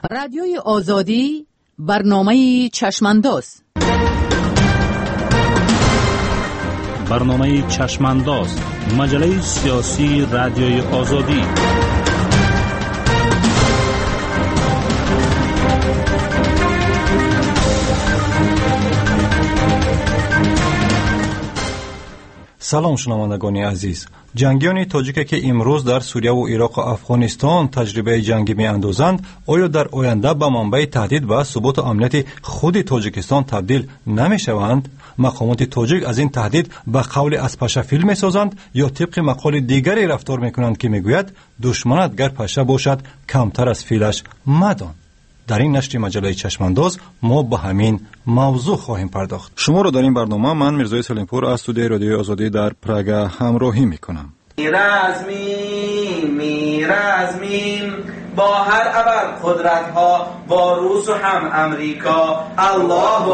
رادیوی آزادی برنامه چشمانداز. برنامه چشمانداز، مجله سیاسی رادیوی آزادی. سلام شنوندگان عزیز. جنگیان تاجیک که امروز در سوریه و عراق و افغانستان تجربه جنگی می‌اندازند، آیا در آینده به منبع تهدید و ثبات امنیت خود تاجیکستان تبدیل نمی‌شوند؟ مقامات تاجیک از این تهدید به قول اسپشفیل می‌سازند یا طبق مقال دیگری رفتار می‌کنند که می‌گوید دشمنت گر پشه باشد کمتر از فیلش مدان. در این نشر مجله چشمانداز ما به همین موضوع خواهیم پرداخت. شما را در این برنامه من میرزای سلیمپور از استودیوی رادیوی آزادی در پراگ همراهی میکنم. میرزمیم با هر ابر قدرت ها، با روس و هم امریکا. الله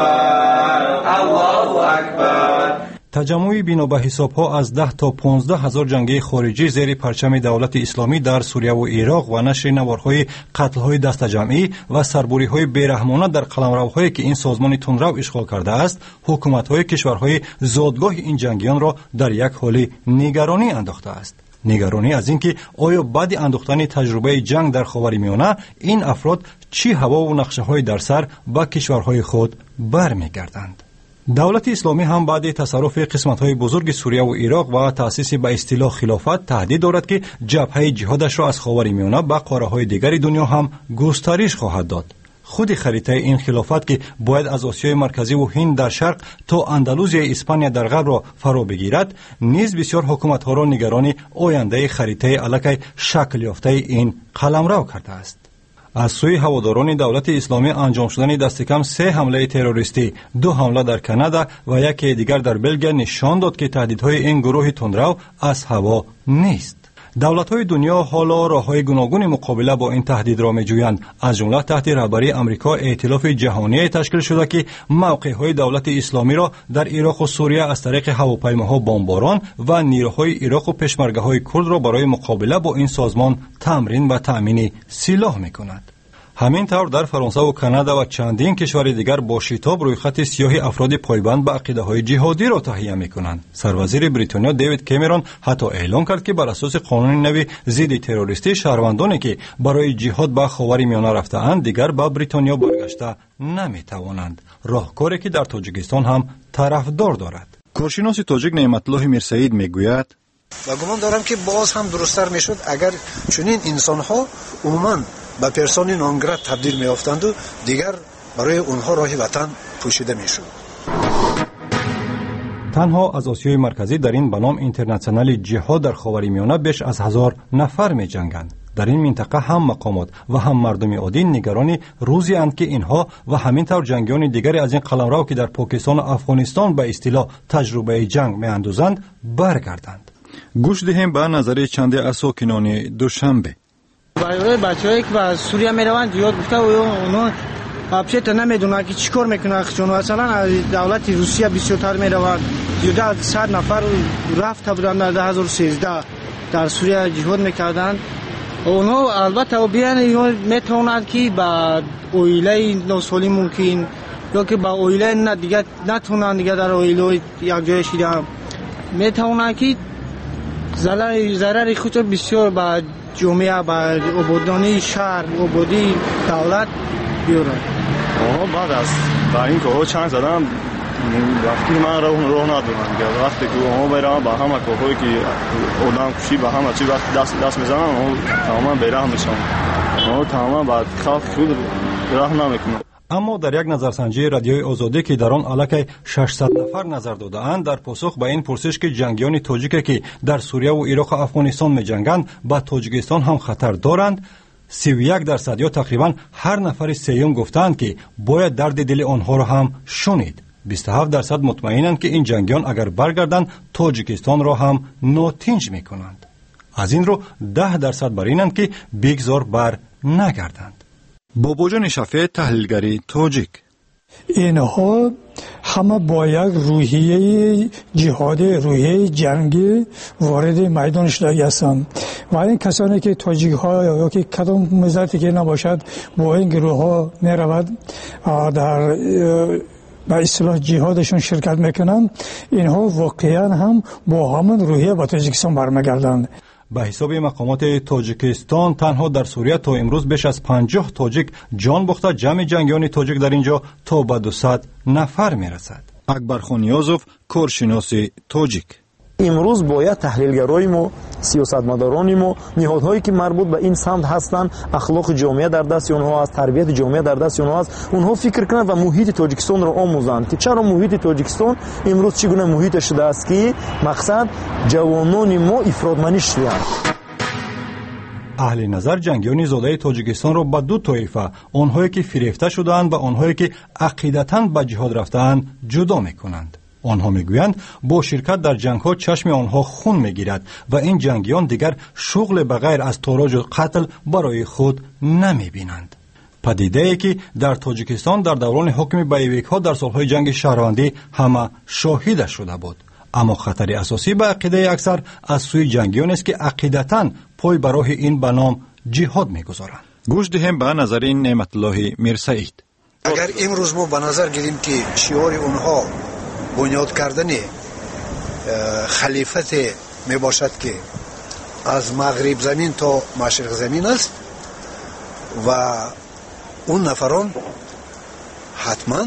اکبر، الله اکبر. تجمعی بنا به حساب‌ها از 10 تا 15 هزار جنگی خارجی زیر پرچم دولت اسلامی در سوریه و عراق و نشر نوارهای قتل‌های دست جمعی و سربری‌های بیرحمانه در قلمروهایی که این سازمان تندرو اشغال کرده است، حکومت‌های کشورهای زادگاه این جنگیان را در یک حال نگرانی انداخته است. نگرانی از اینکه آیا بعد انداختن تجربه جنگ در خاورمیانه این افراد چی هوا و نقشه‌های در سر به کشورهای خود برمیگردند. دولت اسلامی هم بعد تصرف قسمت‌های بزرگ سوریه و عراق و تأسیس به اصطلاح خلافت تهدید دارد که جبهه جهادش را از خاورمیانه به قاره‌های دیگر دنیا هم گسترش خواهد داد. خود خریطه این خلافت که باید از آسیای مرکزی و هند در شرق تا اندلوزی اسپانیا در غرب را فرا بگیرد، نیز بسیار حکومت‌ها را نگران آینده خریطه الکی شکل یافته این قلمرو کرده است. از سوی هواداران دولت اسلامی انجام شدن دست کم 3 حمله تروریستی، 2 حمله در کانادا و یکی دیگر در بلژیم نشان داد که تهدیدهای این گروه تندرو از هوا نیست. دولت‌های دنیا حالا راه‌های گوناگون مقابله با این تهدید را می‌جویند، از جمله تحت رهبری آمریکا ائتلاف جهانی تشکیل شده که موقع‌های دولت اسلامی را در عراق و سوریه از طریق هواپیماها بمباران و نیروهای عراق و پشمرگه‌های کرد را برای مقابله با این سازمان تمرین و تأمین سلاح می‌کند. همین طور در فرانسه و کانادا و چندین کشور دیگر با شتاب رویخط سیاه افراد پایبند به عقیده‌های جهادی را تهیه می‌کنند. سروزیر بریتانیا دیوید کامرون حتی اعلام کرد که بر اساس قانون نوی ضد تروریستی شهروندانی که برای جهاد به خاورمیانه رفته‌اند دیگر به بریتانیا برگشته نمی‌توانند. راهکاری که در تاجیکستان هم طرفدار دارد. کارشناس تاجیک نعمت الله میرسعید میگوید: و گمان دارم که باز هم درست‌تر میشد اگر چنین انسان‌ها عموماً به پرسون نانگرات تبدیل می‌افتند و دیگر برای اونها راه وطن پوشیده میشد. تنها از آسیای مرکزی در این بنام اینترنشنال جهاد در خاورمیانه بیش از 1000 نفر می‌جنگند. در این منطقه هم مقامات و هم مردم عادی نگران روزی اند که اینها و همینطور جنگیان دیگری از این قلمرو که در پاکستان و افغانستان به اصطلاح تجربه جنگ می‌اندازند برگردند. گوش دهیم به نظر چند از ساکنان دوشنبه. برای بچه‌ای که از سوریه میروند یاد گفته اونا واقعا نمیدونن که چیکار میکنن، چون مثلا از دولت روسیه بسیارتر میروند. حدود 100 نفر رفته بودند در 2013 در سوریه جهاد میکردند. اونا البته بیان میتونند که با اویله نوسالی ممکن یا که با اویله دیگه نتونن دیگه در اویله یک جای شیده میتونن که ضرر خود بسیار با جامعه با آبادانی شهر آبادی دولت بیارد. بعد از با این که چند زدم وقتی من راه ندارم دیگه، وقتی که ما برام با همه کوهایی که آدم کشی با همه چی وقت دست میزنم تماما بیراه میشم، تماما بعد خوف خود راه نمیکنم. اما در یک نظرسنجی رادیوی آزادی که در آن الکی 600 نفر نظر داده‌اند، در پاسخ به این پرسش که جنگیان تاجیک که در سوریه و عراق و افغانستان می‌جنگند با تاجیکستان هم خطر دارند، 31% یا تقریباً هر نفر سیوم گفتند که باید درد دل آنها را هم شنید. 27% مطمئنند که این جنگیان اگر برگردند تاجیکستان را هم ناتنج می‌کنند. از این رو 10% بر اینند که بگذار بر نگردند. باباجان شفیع، تحلیلگری تاجیک. اینها همه با یک روحیه جهاد، روحیه جنگی وارد میدان شده هستند و این کسانی که تاجیک ها یا که کدام ملتی که نباشد با این گروه ها می رود در به اصطلاح جهادشون شرکت میکنن، اینها واقعا هم با همون روحیه به تاجیکستان برمیگردند. به حساب مقامات تاجیکستان تنها در سوریه تا امروز بیش از 50 تاجیک جان باخته، جمع جنگیان تاجیک در اینجا تا به 200 نفر میرسد. اکبرخان نیازوف، کارشناس تاجیک: امروز باید تحلیلگرای ما، سیاستمداران ما، نهادهایی که مربوط به این سمت هستند، اخلاق جامعه در دست اونها است، تربیت جامعه در دست اونها است، اونها فکر کنند و محیط تاجیکستان را آموزند که چرا محیط تاجیکستان امروز چگونه محیط شده است که مقصد جوانان ما افرادمندی شدند. اهل نظر جنگیان زاده تاجیکستان را به دو طایفه، آنهایی که فریفته شدند و آنهایی که عقیدتاً به جهاد رفتند، جدا میکنند. آنها میگویند با شرکت در جنگ ها چشم آنها خون میگیرد و این جنگیان دیگر شغل بغیر از تاراج و قتل برای خود نمیبینند. پدیده ای که در تاجیکستان در دوران حکم بایویک ها در سالهای جنگ شهروندی همه شاهد شده بود. اما خطر اساسی به عقیده اکثر از سوی جنگیان است که عقیدتاً پای بر راه این به نام جهاد میگذارند. گوش دهیم به نظر نعمت الله میرسعید. اگر امروز ما به نظر گیریم که شعار اونها بنیاد کردن خلیفت می باشد که از مغرب زمین تا مشرق زمین است و اون نفران حتما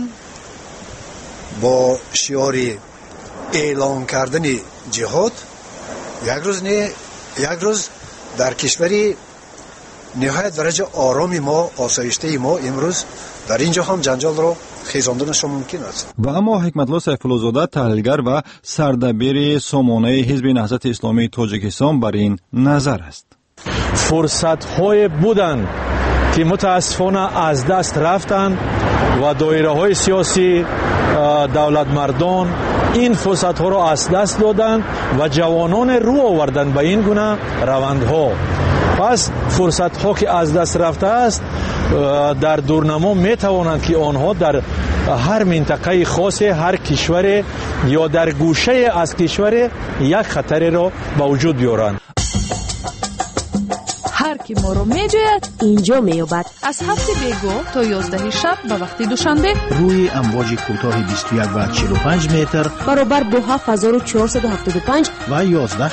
با شعار اعلان کردن جهاد یک روز در کشوری نهایت درجه آرامی ما، آسایشته ما امروز در اینجا هم جنجال را خیزاندنشان ممکن است. و اما حکمت الله سیفالله زاده، تحلیلگر و سردبیر سامانه حزب نهضت اسلامی تاجیکستان، بر این نظر است: فرصت‌های بودند که متاسفانه از دست رفتند و دایره‌های سیاسی، دولت مردان این فرصت‌ها را از دست دادند و جوانان رو آوردند به این گونه روندها. پس فرصت‌ها که از دست رفته است در دورنما می‌توانند که آنها در هر منطقه خاص، هر کشور یا در گوشه از کشور یک خطر را به وجود بیارند. هر کی ما رو میجوید اینجا میابد. از 7 بیگو تا 11 شب به وقت دوشنبه روی امواج کوتاه 21 و 45 متر برابر با 7475 و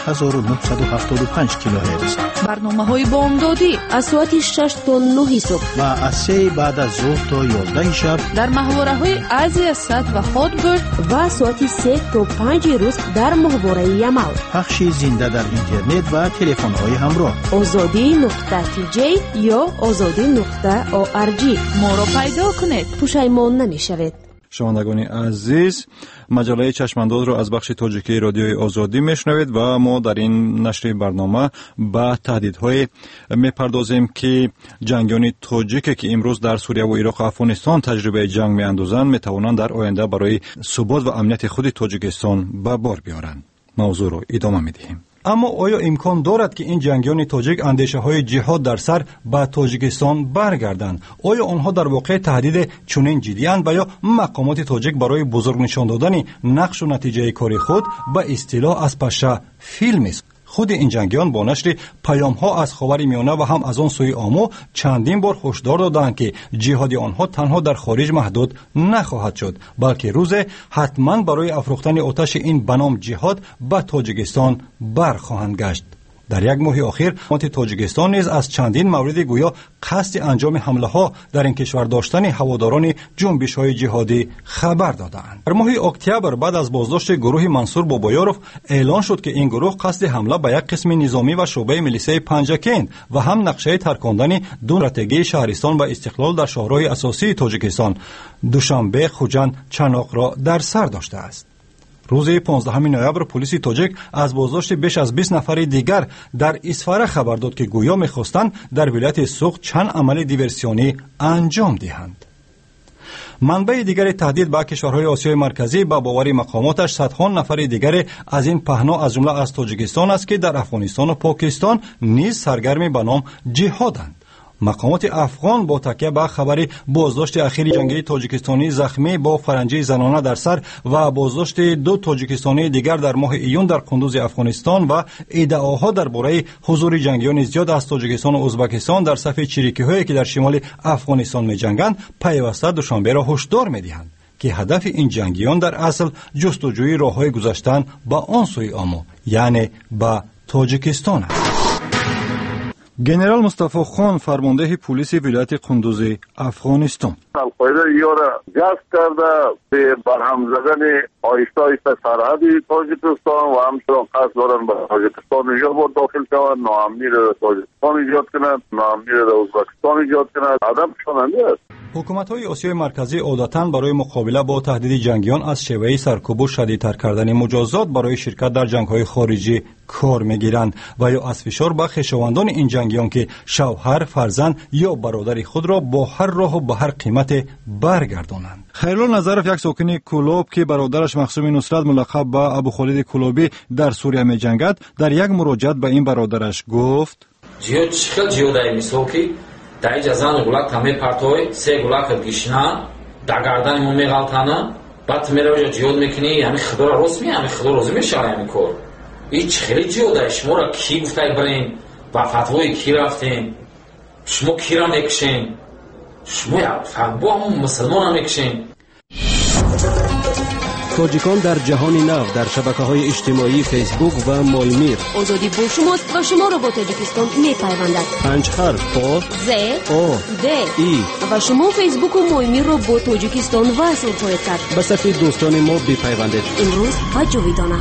11975 کیلوهرتز. برنامه‌های بامدادی از ساعت 6 تا 9 صبح و از 3 بعد از ظهر تا 11 شب در ماهواره‌های آسیا سات و هاتبرد و ساعت 3 تا 5 روز در ماهواره یمال. پخش زنده در اینترنت و تلفن‌های همراه. azadi.tj یا azadi.org. ما رو پیدا کنید، پشیمان نمی‌شوید. شنوندگان عزیز، مجله چشمانداز را از بخش تاجیکی رادیوی آزادی میشنوید و ما در این نشر برنامه به تهدیدهای میپردازیم که جنگیان تاجیک که امروز در سوریه و عراق و افغانستان تجربه جنگ میاندازند میتوانند در آینده برای ثبات و امنیت خود تاجیکستان به بار بیارند. موضوع را ادامه میدهیم. اما آیا امکان دارد که این جنگیان تاجیک اندیشه های جهاد در سر به تاجیکستان برگردند؟ آیا آنها در واقع تهدید چنین جدی اند و یا مقامات تاجیک برای بزرگ نشان دادن نقش و نتیجه کار خود به اصطلاح از پشه فیلم است؟ خود این جنگیان با نشر پیام ها از خاورمیانه و هم از آن سوی آمو چندین بار هشدار دادند که جهاد آنها تنها در خارج محدود نخواهد شد، بلکه روز حتما برای افروختن آتش این بنام جهاد به تاجیکستان برخواهند گشت. در یک ماه اخیر حکومت تاجیکستان نیز از چندین مورد گویا قصد انجام حمله ها در این کشور داشتن هواداران جنبش های جهادی خبر دادند. در ماه اکتبر بعد از بازداشت گروه منصور بابایاروف اعلان شد که این گروه قصد حمله به یک قسم نظامی و شعبه میلیسه پنجکین و هم نقشه ترکاندن دو استراتژی شهرستان و استقلال در شهرهای اساسی تاجیکستان دوشنبه، خوجند، چناق را در سر داشته است. روز 15 نوامبر پلیس تاجیک از بازداشت بیش از 20 نفر دیگر در اسفاره خبر داد که گویا می‌خواستند در ولایت سوق چند عمل دیورسیونی انجام دهند. منبع دیگر تهدید به کشورهای آسیای مرکزی به باور مقاماتش صدها نفر دیگر از این پهنا از جمله از تاجیکستان است که در افغانستان و پاکستان نیز سرگرم به نام جهادند. مقامات افغان با تکیه به خبر بازداشت اخیر جنگی تاجیکستانی زخمی با فرنگی زنانه در سر و بازداشت 2 تاجیکستانی دیگر در ماه ایون در قندوز افغانستان و ادعاها درباره حضور جنگیان زیاد از تاجیکستان و ازبکستان در صف چریکی‌هایی که در شمال افغانستان می‌جنگند پیوسته دوشنبه را هشدار می‌دهند که هدف این جنگیان در اصل جستجوی راه‌های گذشتن به آن سوی آمو، یعنی به تاجیکستان است. گنرال مصطفی خان فرمانده پلیس ولایت قندوز افغانستان القاعده یاره جذب کرده به برهم زدن آیسته آیسته سرحد تاجیکستان و همچنان قصد دارن به تاجیکستان ایجاد داخل شوند، ناامنی را تاجیکستان ایجاد کنند، ناامنی را ازبکستان ایجاد کنند. هدفشان همین است. حکومت‌های آسیای مرکزی عادتاً برای مقابله با تهدید جنگیان از شیوه سرکوب و شدیدتر کردن مجازات برای شرکت در جنگ‌های خارجی کار می‌گیرند و یا از فشار به خویشاوندان این جنگیان که شوهر، فرزند یا برادر خود را با هر راه و به هر قیمت برگردانند. خیرالله نظرف یک ساکن کلوب که برادرش مخصوم نصرت ملقب به ابو خالد کلوبی در سوریه می‌جنگد در یک مراجعت به این برادرش گفت: جیو چخل جیو دای میسوکی دای جزان گولک تامه پارتوی سه گولک گیشنا دگردن مو میغالتانا بعد میره جیو میکنی یعنی خدا رسمی یعنی خدا روزی میشه یعنی کور هیچ خیلی جیو دای شما را کی گفتای برین با فتوای کی رفتین شما کی را میکشین شما یا با هم مسلمان میکشین. تاجیکان در جهان نو در شبکه‌های اجتماعی فیسبوک و مالمیر. آزادی با شماست و شما را با تاجیکستان می‌پیوندد. 5 حرف با ز او د ای و شما فیسبوک و مالمیر را با تاجیکستان وصل خواهید کرد. به صف دوستان ما بپیوندید. امروز و جاویدانه.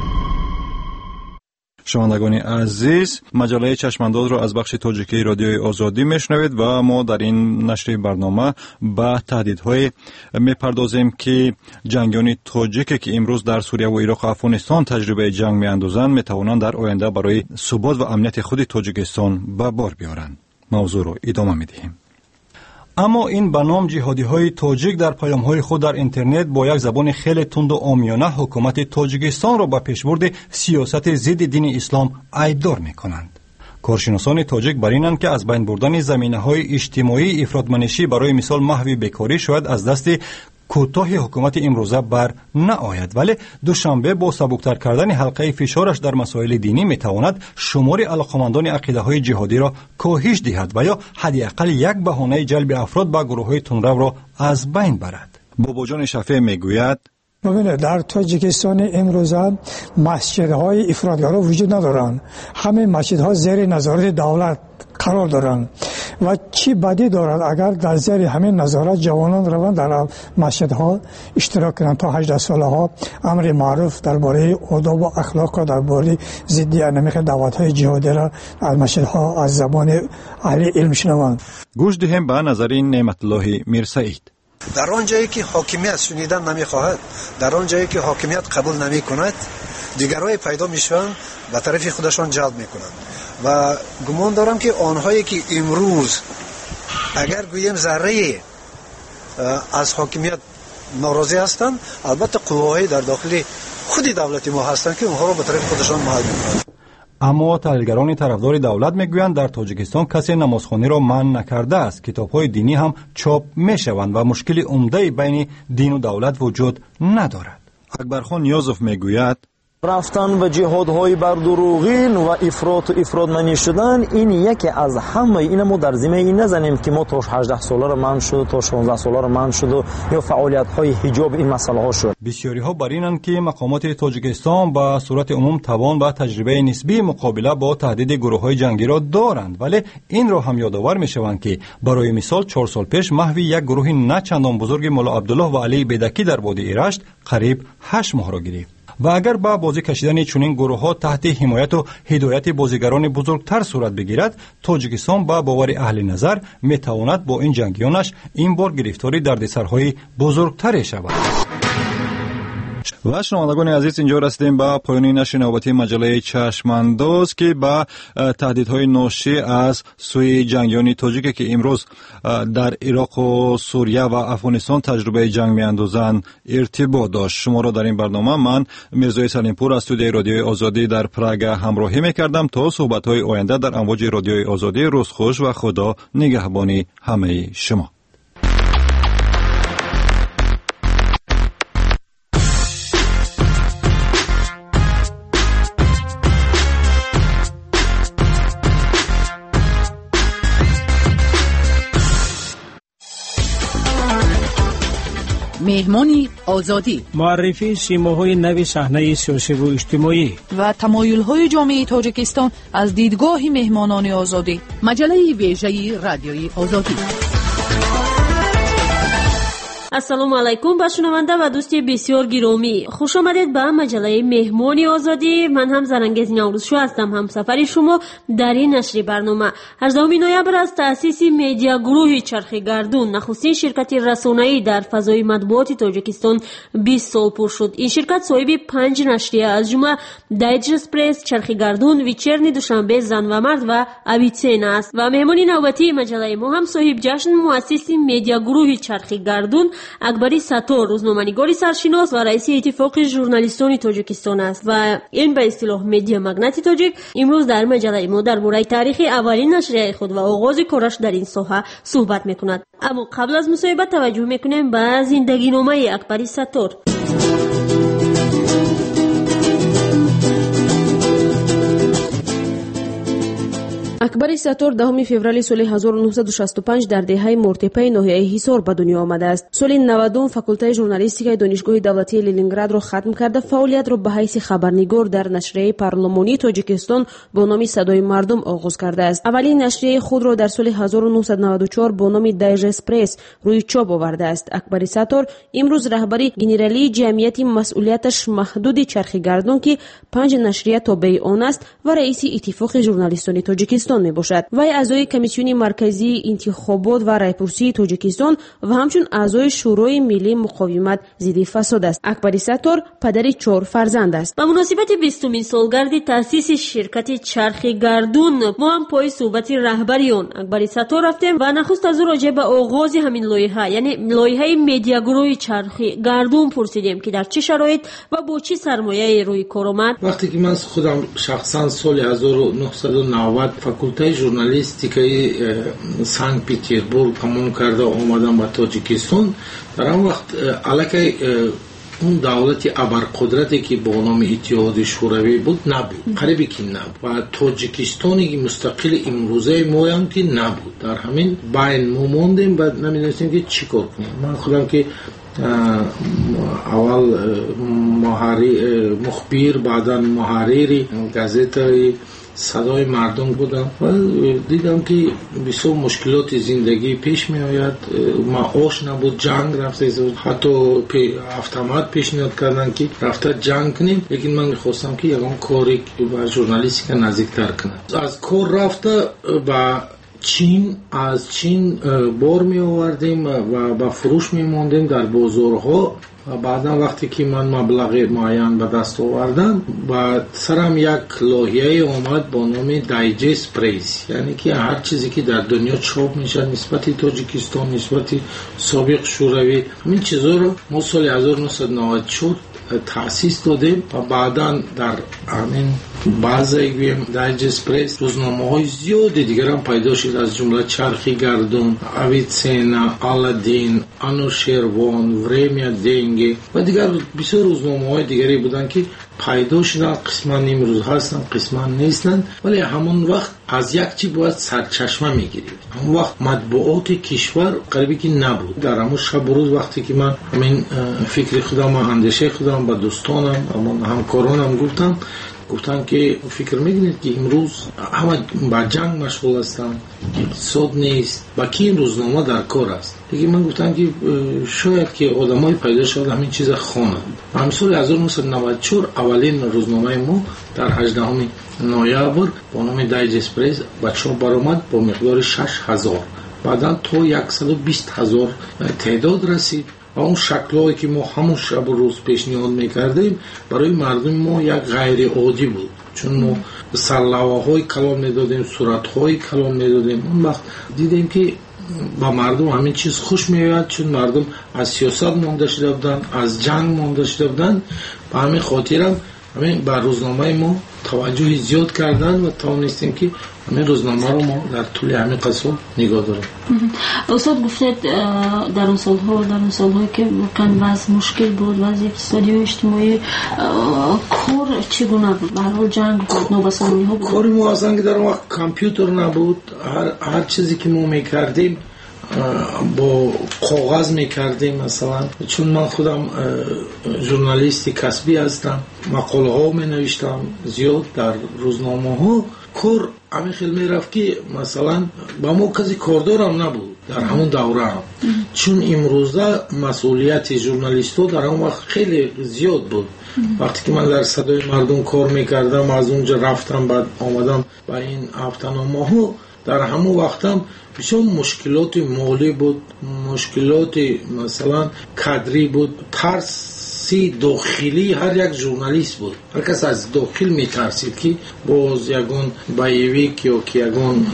شنوندگان عزیز، مجله چشمانداز را از بخش تاجیکی رادیوی آزادی میشنوید و ما در این نشر برنامه به تهدیدهای میپردازیم که جنگیان تاجیک که امروز در سوریه و عراق و افغانستان تجربه جنگ میاندازند میتوانند در آینده برای ثبات و امنیت خود تاجیکستان به بار بیارند. موضوع را ادامه میدهیم. اما این به نام جهادی‌های تاجیک در پیام‌های خود در اینترنت با یک زبان خیلی تند و عامیانه حکومت تاجیکستان را به پیشبرد سیاست ضد دین اسلام عیبدار می‌کنند. کارشناسان تاجیک بر اینند که از بین بردن زمینه‌های اجتماعی افراطمنشی برای مثال محو بیکاری شاید از دست کوتاه حکومت امروزه بر نآید، ولی دوشنبه با سبکتر کردن حلقه فشارش در مسائل دینی میتواند شمار علاقمندان عقیده‌های جهادی را کاهش دهد و یا حداقل یک بهانه جلب افراد به گروه‌های تندرو را از بین برد. باباجان شفیع میگوید: ببینید در تاجیکستان امروزه مسجدهای افراطگرا وجود ندارند. همه مسجدها زیر نظارت دولت قرار دارند و چی بدی دارد اگر در زیر همین نظارت جوانان روند در مسجدها اشتراک کنند تا 18 سالها امر معروف درباره آداب و اخلاق و درباره ضد انمیق دعوت‌های جهادی را از مسجدها از زبان اهل علم شنوند. گوش دهیم به نظر نعمت الله میرسعید. در آن جایی که حاکمیت شنیدن نمیخواهد، در آن جایی که حاکمیت قبول نمی کند، دیگرای پیدا میشوند به طرف خودشان جلب میکنند و گمان دارم که آنهایی که امروز اگر گوییم ذره از حاکمیت ناراضی هستند، البته قواهای در داخل خود دولت ما هستند که اونها را به طرف خودشان محل میکنند. اما تحلیلگران طرفدار دولت میگویند در تاجیکستان کسی نمازخوانی را منع نکرده است. کتاب‌های دینی هم چاپ میشوند و مشکل عمده بین دین و دولت وجود ندارد. اکبرخان نیازوف میگوید: رفتن به جهادهای بر دروغین و افراطمنی شدن این یکی از همه این ما در زمینه این نزنیم که ما تا 18 ساله را منع شد تا 16 ساله را منع شد یا فعالیت های حجاب این مسئله ها شد. بسیاری ها بر اینند که مقامات تاجیکستان به صورت عموم توان و تجربه نسبی مقابله با تهدید گروه های جنگی را دارند، ولی این را هم یادآور میشوند که برای مثال 4 سال پیش محو یک گروه نه چندان بزرگ مولا عبدالله و علی بیدکی در وادی ایرشت قریب 8 ماه را گرفت. و اگر با بازی کشیدن چنین گروه‌ها تحت حمایت و هدایت بازیگران بزرگتر صورت بگیرد، تاجیکستان با باور اهل نظر میتواند با این جنگیانش این بار گرفتاری دردسرهای بزرگتری شود. و شنوندگان عزیز، اینجا رسیدیم به پایان نشر نوبتی مجله چشمانداز که با تهدیدهای ناشی از سوی جنگیان تاجیک که امروز در عراق و سوریه و افغانستان تجربه جنگ میاندازند ارتباط داشت. شما را در این برنامه من میرزای سلیمپور از استودیوی رادیوی آزادی در پراگ همراهی میکردم. تا صحبت‌های آینده در امواج رادیوی آزادی، روز خوش و خدا نگهبانی همه شما. مهمانی آزادی، معرفی سیماهای نو صحنه سیاسی و اجتماعی و تمایل‌های جامعه تاجیکستان از دیدگاه مهمانان آزادی. مجله ویژه رادیوی آزادی. السلام علیکم با شنونده و دوستی بسیار گرامی، خوش آمدید به مجله مهمانی آزادی. من هم زرنگز نوروزشو هستم، همسفر شما در این نشر برنامه. 18 نوامبر از تأسیس میدیا گروه چرخ گردون، نخستین شرکت رسانه‌ای در فضای مطبوعات تاجیکستان 20 سال پر شد. این شرکت صاحب 5 نشریه از جمله دایجست پرس، چرخ گردون، ویچرنی دوشنبه، زن و مرد و اویتسین است. و مهمانی نوبتی مجله ما هم صاحب جشن مؤسس میدیا گروه چرخ گردون اکبری ساتور، روزنامه‌نگار سرشناس و رئیس اتفاق ژورنالیستان تاجیکستان است و این به اصطلاح میدیا مگنت تاجیک امروز در مجله ما درباره تاریخ اولین نشریه خود و آغاز کارش در این ساحه صحبت میکند. اما قبل از مصاحبه توجه میکنیم به زندگی نامه اکبری ساتور. اکبری ساتور 10 فوریه سال 1965 در دهه مرتپه ناحیه حصار به دنیا آمده است. سال 90 فاکولته ژورنالیستیک دانشگاه دولتی لنینگراد را ختم کرده فعالیت را به حیث خبرنگار در نشریه پارلمانی تاجیکستان با نام صدای مردم آغاز کرده است. اولین نشریه خود را در سال 1994 با نام دایجست پرس روی چاپ آورده است. اکبری ساتور امروز رهبری گنرالی جمعیت مسئولیتش محدود چرخ گردون که 5 نشریه تابع آن است و رئیس اتفاق ژورنالیستان تاجیکستان می باشد. وی اعضای کمیسیون مرکزی انتخابات و رایپرسی تاجیکستان و همچون اعضای شورای ملی مقاومت ضد فساد است. اکبری ساتور پدر 4 فرزند است. به مناسبت 20مین سالگرد تأسیس شرکت چرخ گردون ما هم پای صحبت رهبری آن اکبری ساتور رفتیم و نخست از او راجع به آغاز همین لایحه یعنی لایحه میدیا گروه چرخ گردون پرسیدیم که در چه شرایط و با چه سرمایه روی کار آمد. وقتی که من خودم شخصا سال 1990 فاکولته ژورنالیستیک سنت پترزبورگ تمام کرده آمدم به تاجیکستان، در آن وقت علاقه اون دولت ابرقدرتی که با نام اتحاد شوروی بود نبود، قریبی که نبود و تاجیکستانی که مستقل امروزه ما هم که نبود. در همین بین ما موندیم و نمیدونستیم که چی کار کنیم. من خودم که اول مخبر بعدا محرر گازیته صدای مردم بودم و دیدم که بسیار مشکلات زندگی پیش می آید. معاش نبود، جنگ رفته، حتی автомат پیشنهاد کردن که رفته جنگ کنیم، لیکن من می‌خواستم که یکم کاری با ژورنالیستیک نزدیکتر کنم. از کار رفته با چین، از چین بار می آوردیم و با فروش می ماندیم در بازارها و بعدا وقتی که من مبلغ معین به دست آوردم و سرم یک لایحه آمد با نام دایجست پرس، یعنی که هر چیزی که در دنیا چاپ میشه نسبت تاجیکستان، نسبت سابق شوروی، این چیزا رو ما سال 1994 تأسیس دادیم و بعدا در همین بعضی دایجست پرس روزنامه‌های زیادی دیگر هم پیدا شد، از جمله چرخ گردون، اویتسینا، آلادین، آنوشیروان، ورمیا دنگی و دیگر بسیار روزنامه‌های دیگری بودن که پیدا شدن. قسما امروز هستن، قسما نیستن، ولی همون وقت از یک چی باید سرچشمه میگیرید. همون وقت مطبوعات کشور قریبی که نبود. در همون شب روز وقتی که من همین فکر خودم و اندیشه خودم با دوستانم و همکارانم گفتن که فکر میکنید که امروز همه با جنگ مشغول هستن، اقتصاد نیست، با کی این روزنامه در کار است. دیگه من گفتم که شاید که آدمای پیدا شده همین چیز خوانند. همین سال 1994 اولین روزنامه ما در 18 نوامبر با نام دایجست پرس با چاپ برآمد با مقدار 6000. بعدا تا 120,000 تعداد رسید و اون شکل‌هایی که ما همون شب و روز پیشنهاد میکردیم برای مردم ما یک غیر عادی بود، چون ما سرلوحه‌های کلام میدادیم، صورت‌های کلام میدادیم. اون وقت دیدیم که با مردم همین چیز خوش میاد، چون مردم از سیاست مانده شده بودن، از جنگ مانده شده بودن. به همین خاطرم همین بر روزنامه ما توجه زیاد کردن و توانستیم که همین روزنامه رو ما در طول همین قصه نگاه داریم. استاد گفتید در اون سال‌هایی که واقعا وضع مشکل بود، وضع اقتصادی و اجتماعی، کار چگونه بود؟ به هر حال جنگ بود، نوبسامونی‌ها بود. کاری ما اصلا که در اون وقت کامپیوتر نبود، هر چیزی که ما میکردیم با کاغذ میکردیم. مثلا چون من خودم ژورنالیستی کسبی هستم، مقاله ها می نوشتم زیاد در روزنامه ها. کار همین خیلی میرفت که مثلا با ما کسی کاردار هم نبود در همون دوره هم، چون امروزه مسئولیت ژورنالیست ها در اون وقت خیلی زیاد بود. وقتی که من در صدای مردم کار میکردم، از اونجا رفتم بعد آمدم با این هفته‌نامه ها، در همون وقت هم بسیار مشکلات مالی بود، مشکلات مثلا کادری بود، ترسی داخلی هر یک ژورنالیست بود. هر کس از داخل میترسید که باز یگون بایویک یا که یگون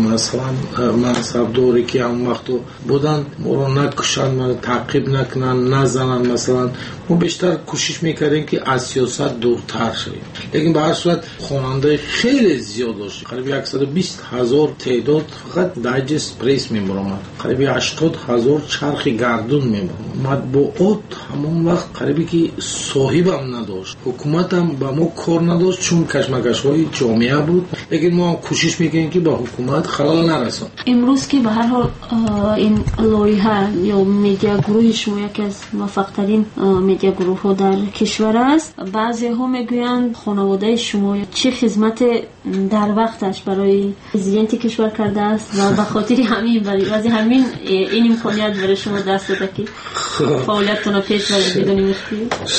مثلا منصبداری که هم وقت بودن ما رو نکشن، ما رو تعقیب نکنن، نزنن. مثلا ما بیشتر کوشش میکردیم که از سیاست دورتر شویم. لیکن به هر صورت خواننده خیلی زیاد داشت، قریب 120,000 تعداد فقط دایجست پریس میبرامد، قریب 80,000 چرخ گردون میبرامد. مطبوعات همون وقت قریبی که صاحب هم نداشت، حکومت هم با ما کار نداشت چون کشمکش های جامعه بود. لیکن ما کوشش میکنیم که با حکومت خلال نرسون. امروز که به هر حال این لایحه یا میدیا گروه شما یکی از موفق‌ترین میدیا گروه ها در کشور است، بعضی ها میگویند خانواده شما چه خدمت در وقتش برای پرزیدنت کشور کرده است و به خاطر همین همین این امکانیت برای شما دست داده که فعالیتتون رو پیش ببرید بدون مشکل.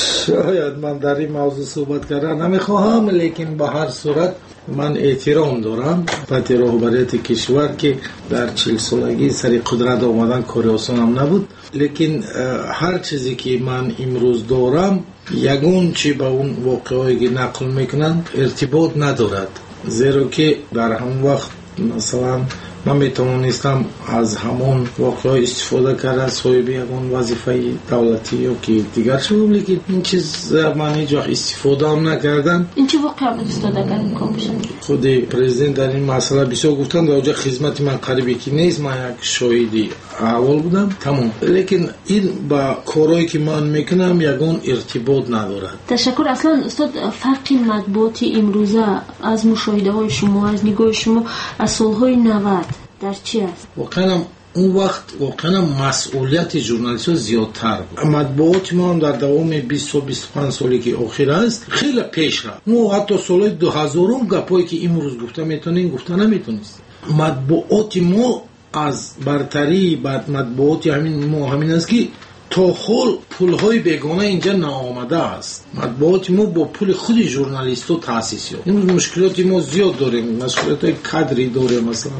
شاید من در این موضوع صحبت کردن نمیخواهم، لیکن به هر صورت من احترام دارم به رهبریت کشور که در 40 سالگی سر قدرت آمدن کار آسان هم نبود. لیکن هر چیزی که من امروز دارم یگون چی با اون واقعایی که نقل میکنن ارتباط ندارد، زیرا که در هم وقت مثلا من میتوانستم از همون واقعی استفاده کرده صاحب یکون وظیفه دولتی یا که دیگر شدم، لیکن این چیز من هیچ وقت استفاده هم نکردم. این چه واقعا استفاده کردم خود پرزیدنت در این مسئله بسیار گفتن در اونجا خدمت من قریبی که نیست، من یک شاهدی اول بودم تمام، لیکن این با کارهایی که من میکنم یکون ارتباط ندارد. تشکر. اصلا استاد فرق مطبوعاتی امروزه از مشاهده های شما، از نگاه شما از سالهای 90 در چی است؟ واقعا اون وقت واقعا مسئولیت ژورنالیست‌ها زیادتر بود. مطبوعات ما در دوام 20-25 سالی که اخیر است خیلی پیش رفت. ما حتی سال 2000 گپایی که امروز گفته میتونیم گفته نمیتونست. مطبوعات ما از برتری بعد مطبوعات همین است که تا حال پول‌های بیگانه اینجا ناآمده است. مطبوعات ما با پول خود ژورنالیست‌ها تأسیس یافت. این مشکلات ما زیاد داریم، مشکلات کادری داریم، مثلا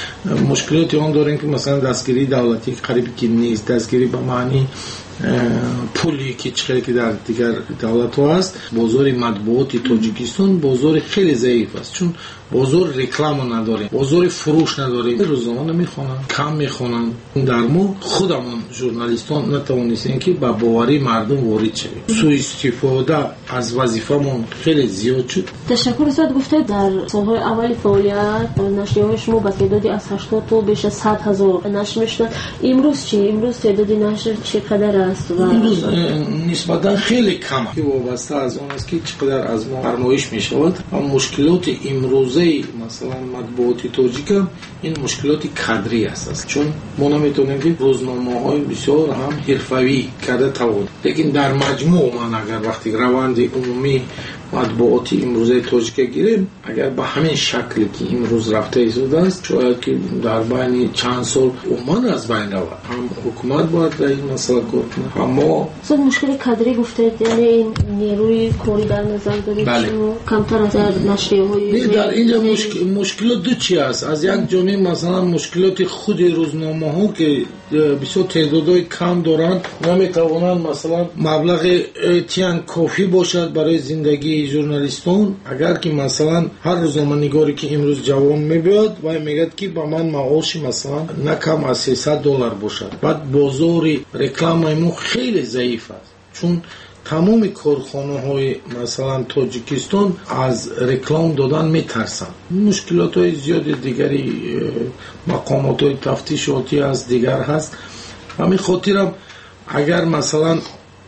مشکلات آن داریم که مثلا دستگیری دولتی قریبی که نیست، دستگیری به معنی پولی که چقدر که در دیگر دولت ها است. بازار مطبوعات تاجیکستان بازار خیلی ضعیف است، چون بازار رکلام نداریم، بازار فروش نداریم، روزنامه نمیخونن، کم میخونن. در ما خودمون ژورنالیستان نتوانستیم که با باوری مردم وارد شویم. سوء استفاده از وظیفه‌مون خیلی زیاد شد. تشکر. استاد گفته در سالهای اول فعالیت نشریه‌های شما با تعدادی از 80 تا بیش از 100,000 نشر میشد. امروز چی؟ امروز تعداد نشر چقدر است؟ امروز نسبتا خیلی کم است. وابسته از اون است که چقدر از ما فرمایش میشود. و مشکلات امروزه مثلا مطبوعات تاجیک این مشکلات کادری است، چون ما نمیتونیم که روزنامه‌های بسیار هم حرفه‌ای کرده توان. لیکن در مجموع من اگر وقتی روند عمومی مطبوعاتی امروزه تاجیک گیریم، اگر به همین شکلی که امروز رفته ایستاده است، شاید که در بین چند سال عمان از بین رود. هم حکومت باید در این مسئله کار کنه. اما صد مشکل کادری گفتید، یعنی این نیروی کاری در نظر دارید شما کمتر از نشریه‌های در اینجا مشکلات دو چی است. از یک جانب مثلا مشکلات خود روزنامه‌ها که بسیار تعدادای کم دارند، نمیتوانند مثلا مبلغ تیان کافی باشد برای زندگی ژورنالیستان. اگر که مثلا هر روزنامه‌نگاری که امروز جوان میبیاد و میگه که با من معاش مثلا نه کم از $300 باشد، بعد بازار رکلام ما خیلی ضعیف است، چون تمام کارخانه‌های مثلا تاجیکستان از رکلام دادن میترسن. مشکلات‌های زیاد دیگری، مقامات‌های تفتیشاتی از دیگر هست. همین خاطرم اگر مثلا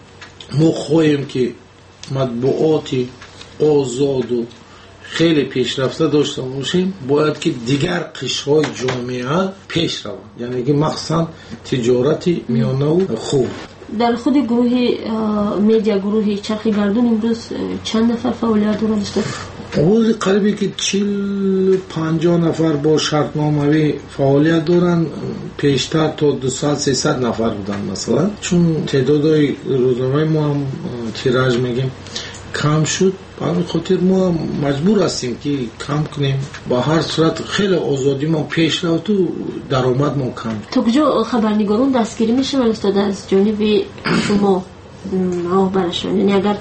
ما خواهیم که مطبوعاتی آزاد و خیلی پیشرفته داشته باشیم، باید که دیگر قشرهای جامعه پیش روند، یعنی که مخصوصا تجارتی میانه و خوب. در خود گروه میدیا، گروه چرخ گردون امروز چند نفر فعالیت دارند؟ حدود قریبی که 40-50 نفر با شرطنامه‌ای فعالیت دارند. پیشتر تا 200-300 نفر بودن مثلا، چون تعدادای روزنامه ما هم تیراژ میگیم کم شد، برای خاطر ما مجبور هستیم که کم کنیم. با هر صورت خیلی آزادی ما پیش رفت و درآمد ما کم. تا کجا خبرنگاران دستگیری میشه استاد از جانب شما راهبرشان؟ یعنی اگر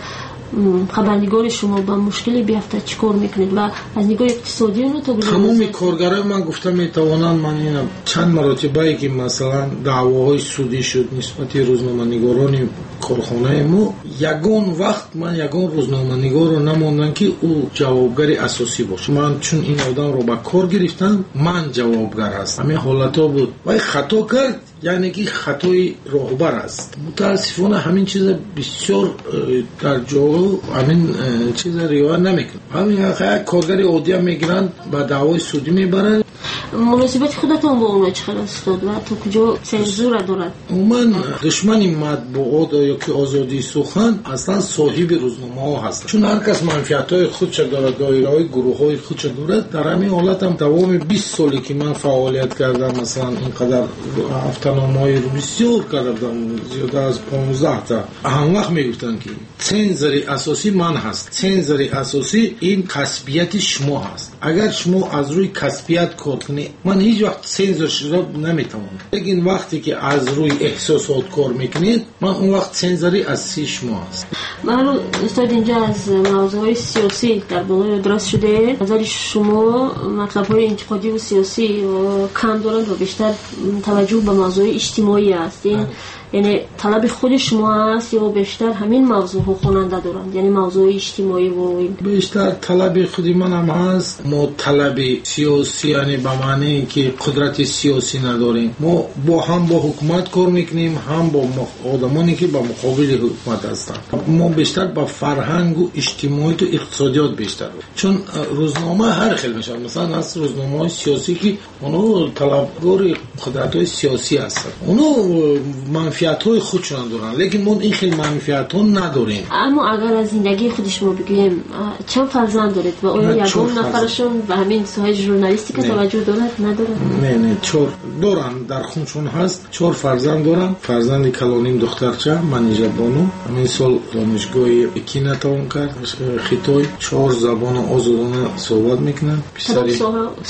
خبرنگار شما با مشکلی بیفته چیکار میکنید و از نگاه اقتصادی اون تو تمام کارگرای من گفتم میتوانند، من اینا چند مرتبه که مثلا دعواهای سودی شد نسبت روزنامه‌نگاران کارخانه ما، یگان وقت من یگان روزنامه‌نگار رو نموندن که او جوابگر اساسی باشه. من چون این آدم رو با کار گرفتم، من جوابگر هستم. همین حالتا بود و خطا کرد، یعنی که خطای راهبر است. متاسفانه همین چیز بسیار در جا همین چیز رعایت نمیکنه. همین کارگر عادی هم میگیرن با دعوای سودی میبرن. مناسبت خودتون با اونا چقدر استاد و تا کجا سنزور دارد؟ من دشمن مطبوعات یا که آزادی سخن اصلا صاحب روزنامه ها هست، چون هر کس منفعت‌های خودش دارد، دایره‌های گروه‌های خودش دارد. در همین حالت هم تمام 20 سالی که من فعالیت کردم، مثلا اینقدر هفته‌نامه‌های رو بسیار کردم، زیاده از 15 تا. هم وقت میگفتن که سنزر اساسی من هست. سنزر اساسی این کسبیت شما هست. اگر شما از روی کسبیت کار کنید، من هیچ وقت سنزر شده نمیتونم. لیکن وقتی که از روی احساسات کار میکنید، من اون وقت سنزری اساسی شما هست. من استاد اینجا از موضوعات سیاسی در بالای درست شده، نظر شما مطلب‌های انتقادی و سیاسی کم دارند و بیشتر توجه به موضوع اجتماعی است. یعنی طلب خود شما است یا بیشتر همین موضوع خواننده دارند؟ یعنی موضوع اجتماعی و بیشتر طلب خودی من هم هست. ما طلب سیاسی یعنی به معنی که قدرت سیاسی نداریم. ما هم با حکومت کار میکنیم، هم با آدمانی که با مقابل حکومت هستند. ما بیشتر با فرهنگ و اجتماعی و اقتصادیات بیشتر، چون روزنامه هر خیلی میشه. مثلا از روزنامه‌های سیاسی که اونو طلبکار قدرت‌های سیاسی هستند، اونو منفعت‌های خودشون دارن، لیکن ما این خیلی منفعت‌ها نداریم. اما اگر از زندگی خود شما بگیم، چند فرزند دارید و آیا یگان نفرشون به همین ساحه ژورنالیستیک توجه دارد ندارد؟ نه 4 دارن، در خونشون هست. 4 فرزند دارن. فرزند کلانیم دخترچه منیژه بانو همین سال دانشگاه اکینه تمام کرد، خیتای 4 زبان آزادانه صحبت میکنن. پسری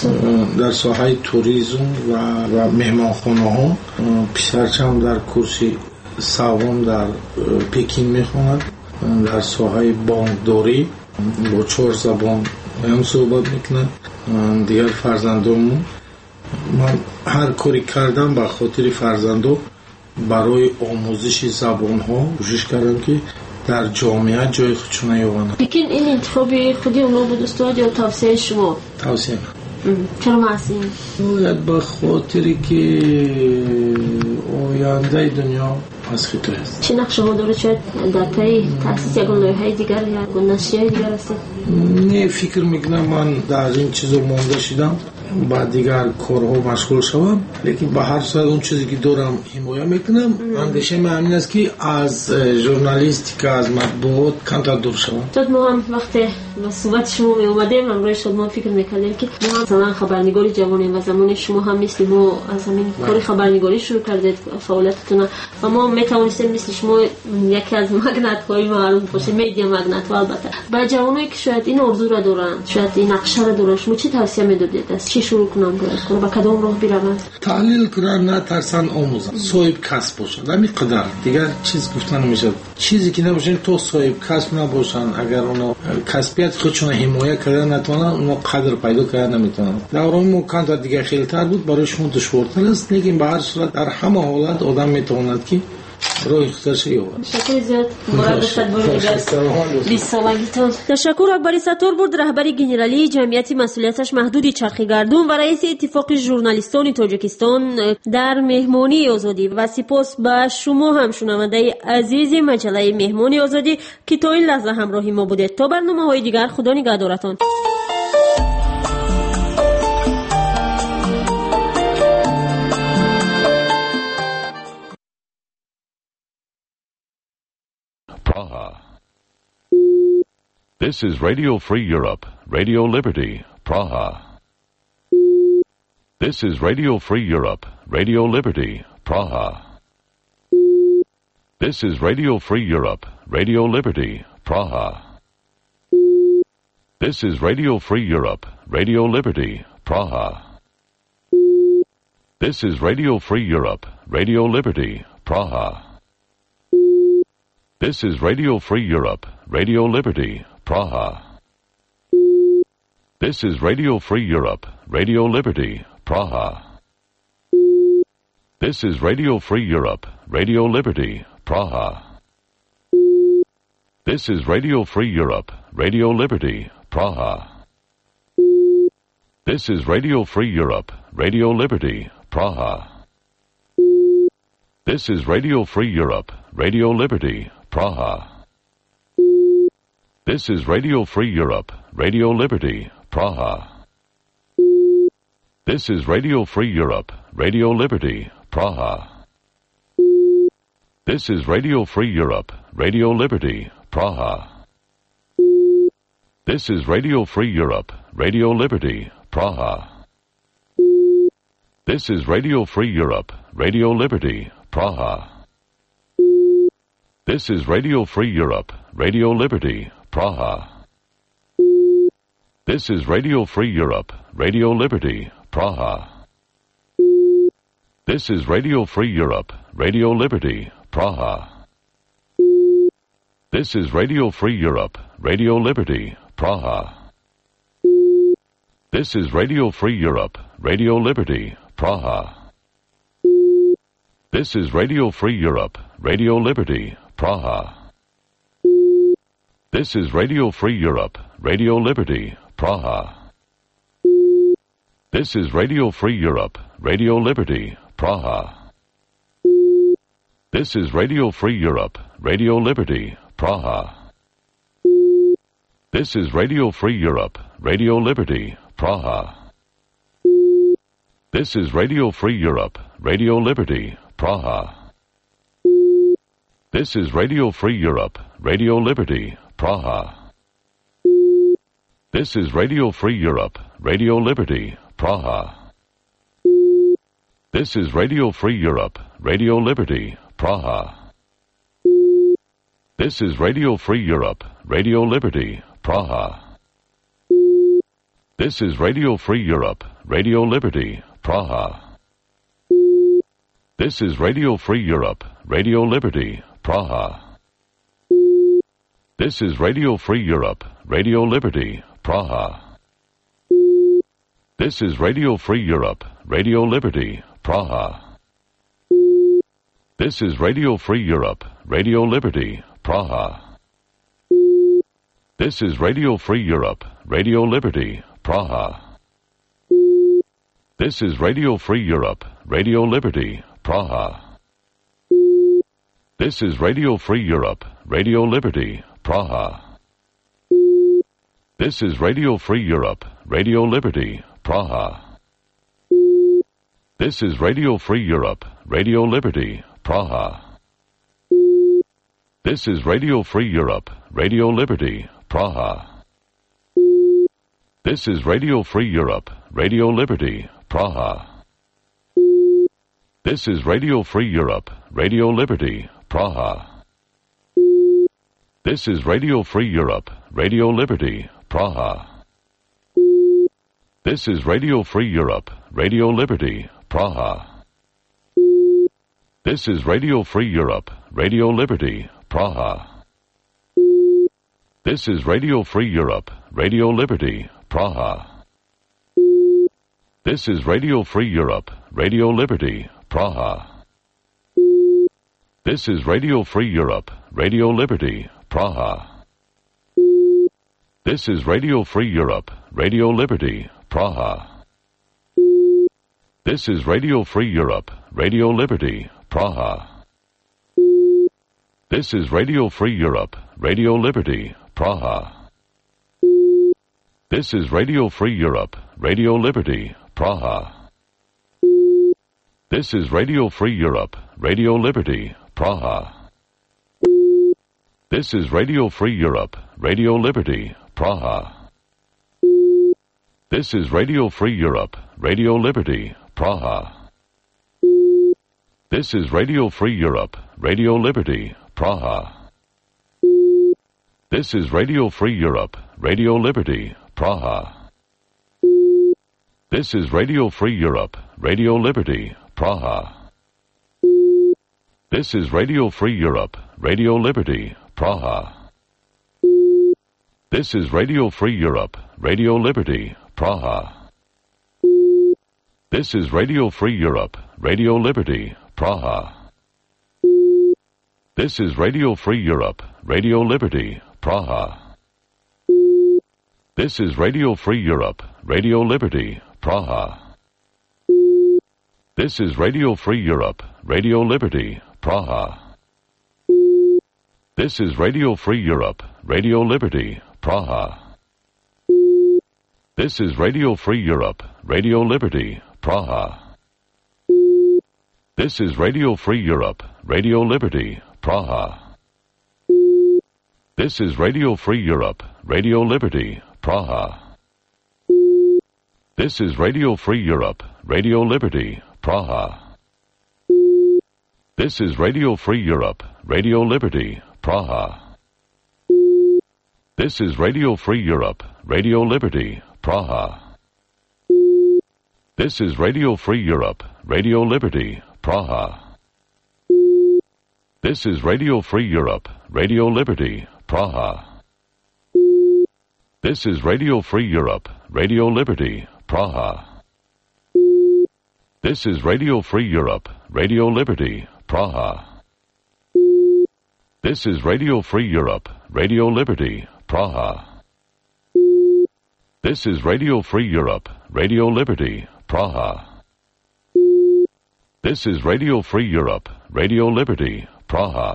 در ساحه توریسم و مهمانخانه‌ها، پسرچم در کورسی سوم در پکین میخواند، در ساحه بانکداری با 4 زبان هم صحبت میکنند. دیگر فرزندامون من هر کاری کردم به خاطر فرزندو، برای آموزش زبان ها کوشش کردم که در جامعه جای خودشون یابند. لیکن این انتخاب خودی اونو بود استاد یا توصیه شما؟ توصیه. چرا معصیم؟ باید به خاطری که آینده دنیا از خیلی است. چه نقشه ها داره؟ شاید در پی تأسیس یک لایحه دیگر یا نشریه دیگر است؟ نه، فکر میکنم من در این چیزو مونده شدم. با دیگر کارها مشغول شوم، لیکن به هر صورت اون چیزی که دارم حمایت میکنم. اندیشه من همین است که از ژورنالیستیک، از مطبوعات کمتر دور شوم. چون ما هم وقتی به صحبت شما می اومدیم همراه شد ما فکر میکردیم که ما هم مثلا خبرنگاری جوانیم و زمان شما هم مثل ما از همین کار خبرنگاری شروع کردید فعالیتتون و ما میتوانستیم مثل شما یکی از مگنت های معروف باشیم، میدیا مگنت. و البته با جوانایی که شاید این آرزو را دارن، شاید این نقشه را دارن، شما چی توصیه میدادید؟ از چی شروع کنم کنم با کدام راه بروند؟ تحلیل کنن، نترسن، آموزن، صاحب کسب باشن. همین قدر دیگر چیز گفتن نمیشه. چیزی که نباشن تو صاحب کسب نباشن، اگر اونا کسبیت خودشون حمایت کردن نتونن، اونا قدر پیدا کردن نمیتونن. دوران ما کانتر دیگه خیلی تر بود، برای شما دشوارتر است، لیکن به هر صورت در همه حالت آدم میتواند که روی خودش یابد. تشکر زیاد مراد سالگیتون. تشکر اکبری ستار بود، رهبری گنرالی جمعیت مسئولیتش محدود چرخیگردون و رئیس اتفاق ژورنالیستان تاجیکستان در مهمانی آزادی. و سپاس به شما هم شنونده عزیز مجله مهمانی آزادی که تا این لحظه همراهی ما بودید. تا برنامه‌های دیگر خدا نگهدارتان. Praha. This is Radio Free Europe, Radio Liberty, Praha. This is Radio Free Europe, Radio Liberty, Praha. This is Radio Free Europe, Radio Liberty, Praha. This is Radio Free Europe, Radio Liberty, Praha. This is Radio Free Europe, Radio Liberty, Praha. This is Radio Free Europe, Radio Liberty, Praha. This is Radio Free Europe, Radio Liberty, Praha. This is Radio Free Europe, Radio Liberty, Praha. This is Radio Free Europe, Radio Liberty, Praha. This is Radio Free Europe, Radio Liberty, Praha. This is Radio Free Europe, Radio Liberty, Praha. This is Radio Free Europe, Radio Liberty, Praha. This is Radio Free Europe, Radio Liberty, Praha. This is Radio Free Europe, Radio Liberty, Praha. This is Radio Free Europe, Radio Liberty, Praha. This is Radio Free Europe, Radio Liberty, Praha. This is Radio Free Europe, Radio Liberty, Praha. This is Radio Free Europe, Radio Liberty, Praha. This is Radio Free Europe, Radio Liberty, Praha. This is Radio Free Europe, Radio Liberty, Praha. This is Radio Free Europe, Radio Liberty, Praha. This is Radio Free Europe, Radio Liberty, Praha. This is Radio Free Europe, Radio Liberty, Praha. This is Radio Free Europe, Radio Liberty, Praha. This is Radio Free Europe, Radio Liberty, Praha. This is Radio Free Europe, Radio Liberty, Praha. This is Radio Free Europe, Radio Liberty, Praha. This is Radio Free Europe, Radio Liberty, Praha. This is Radio Free Europe, Radio Liberty, Praha. This is Radio Free Europe, Radio Liberty, Praha. This is Radio Free Europe, Radio Liberty, Praha. This is Radio Free Europe, Radio Liberty, Praha. This is Radio Free Europe, Radio Liberty, Praha. This is Radio Free Europe, Radio Liberty, Praha. This is Radio Free Europe, Radio Liberty, Praha. This is Radio Free Europe, Radio Liberty, Praha. This is Radio Free Europe, Radio Liberty, Praha. This is Radio Free Europe, Radio Liberty, Praha. This is Radio Free Europe, Radio Liberty, Praha. This is Radio Free Europe, Radio Liberty, Praha. This is Radio Free Europe, Radio Liberty, Praha. This is Radio Free Europe, Radio Liberty, Praha. This is Radio Free Europe, Radio Liberty, Praha. This is Radio Free Europe, Radio Liberty, Praha. This is Radio Free Europe, Radio Liberty, Praha. This is Radio Free Europe, Radio Liberty, Praha. This is Radio Free Europe, Radio Liberty, Praha. This is Radio Free Europe, Radio Liberty, Praha. This is Radio Free Europe, Radio Liberty, Praha. This is Radio Free Europe, Radio Liberty, Praha. This is Radio Free Europe, Radio Liberty, Praha. This is Radio Free Europe, Radio Liberty, Praha. This is Radio Free Europe, Radio Liberty, Praha. This is Radio Free Europe, Radio Liberty, Praha. This is Radio Free Europe, Radio Liberty, Praha. This is Radio Free Europe, Radio Liberty, Praha. This is Radio Free Europe, Radio Liberty, Praha. This is Radio Free Europe, Radio Liberty, Praha. This is Radio Free Europe, Radio Liberty, Praha. This is Radio Free Europe, Radio Liberty, Praha. This is Radio Free Europe, Radio Liberty, Praha. This is Radio Free Europe, Radio Liberty, Praha. This is Radio Free Europe, Radio Liberty, Praha. This is Radio Free Europe, Radio Liberty, Praha. This is Radio Free Europe, Radio Liberty, Praha. This is Radio Free Europe, Radio Liberty, Praha. This is Radio Free Europe, Radio Liberty, Praha. This is Radio Free Europe, Radio Liberty, Praha. This is Radio Free Europe, Radio Liberty, Praha. This is Radio Free Europe, Radio Liberty, Praha. This is Radio Free Europe, Radio Liberty, Praha. This is Radio Free Europe, Radio Liberty, Praha. This is Radio Free Europe, Radio Liberty, Praha. This is Radio Free Europe, Radio Liberty, Praha. This is Radio Free Europe, Radio Liberty, Praha. This is Radio Free Europe, Radio Liberty, Praha. This is Radio Free Europe, Radio Liberty, Praha. This is Radio Free Europe, Radio Liberty, Praha. This is Radio Free Europe, Radio Liberty, Praha. This is Radio Free Europe, Radio Liberty, Praha.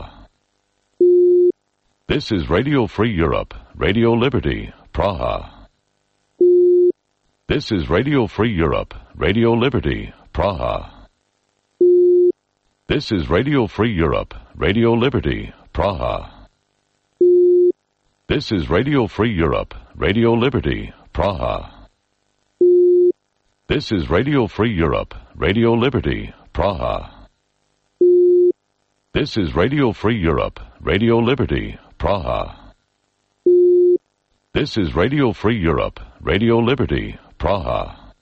This is Radio Free Europe, Radio Liberty, Praha. This is Radio Free Europe, Radio Liberty, Praha. This is Radio Free Europe, Radio Liberty, Praha. This is Radio Free Europe, Radio Liberty, Praha. This is Radio Free Europe, Radio Liberty, Praha. This is Radio Free Europe, Radio Liberty, Praha. This is Radio Free Europe, Radio Liberty, Praha.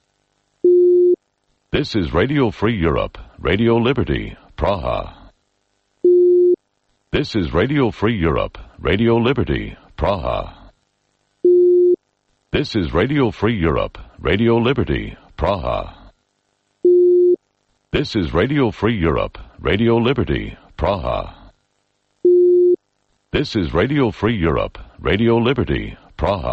This is Radio Free Europe, Radio Liberty, Praha. This is Radio Free Europe, Radio Liberty, Praha. This is Radio Free Europe, Radio Liberty, Praha. This is Radio Free Europe, Radio Liberty, Praha. This is Radio Free Europe, Radio Liberty, Praha.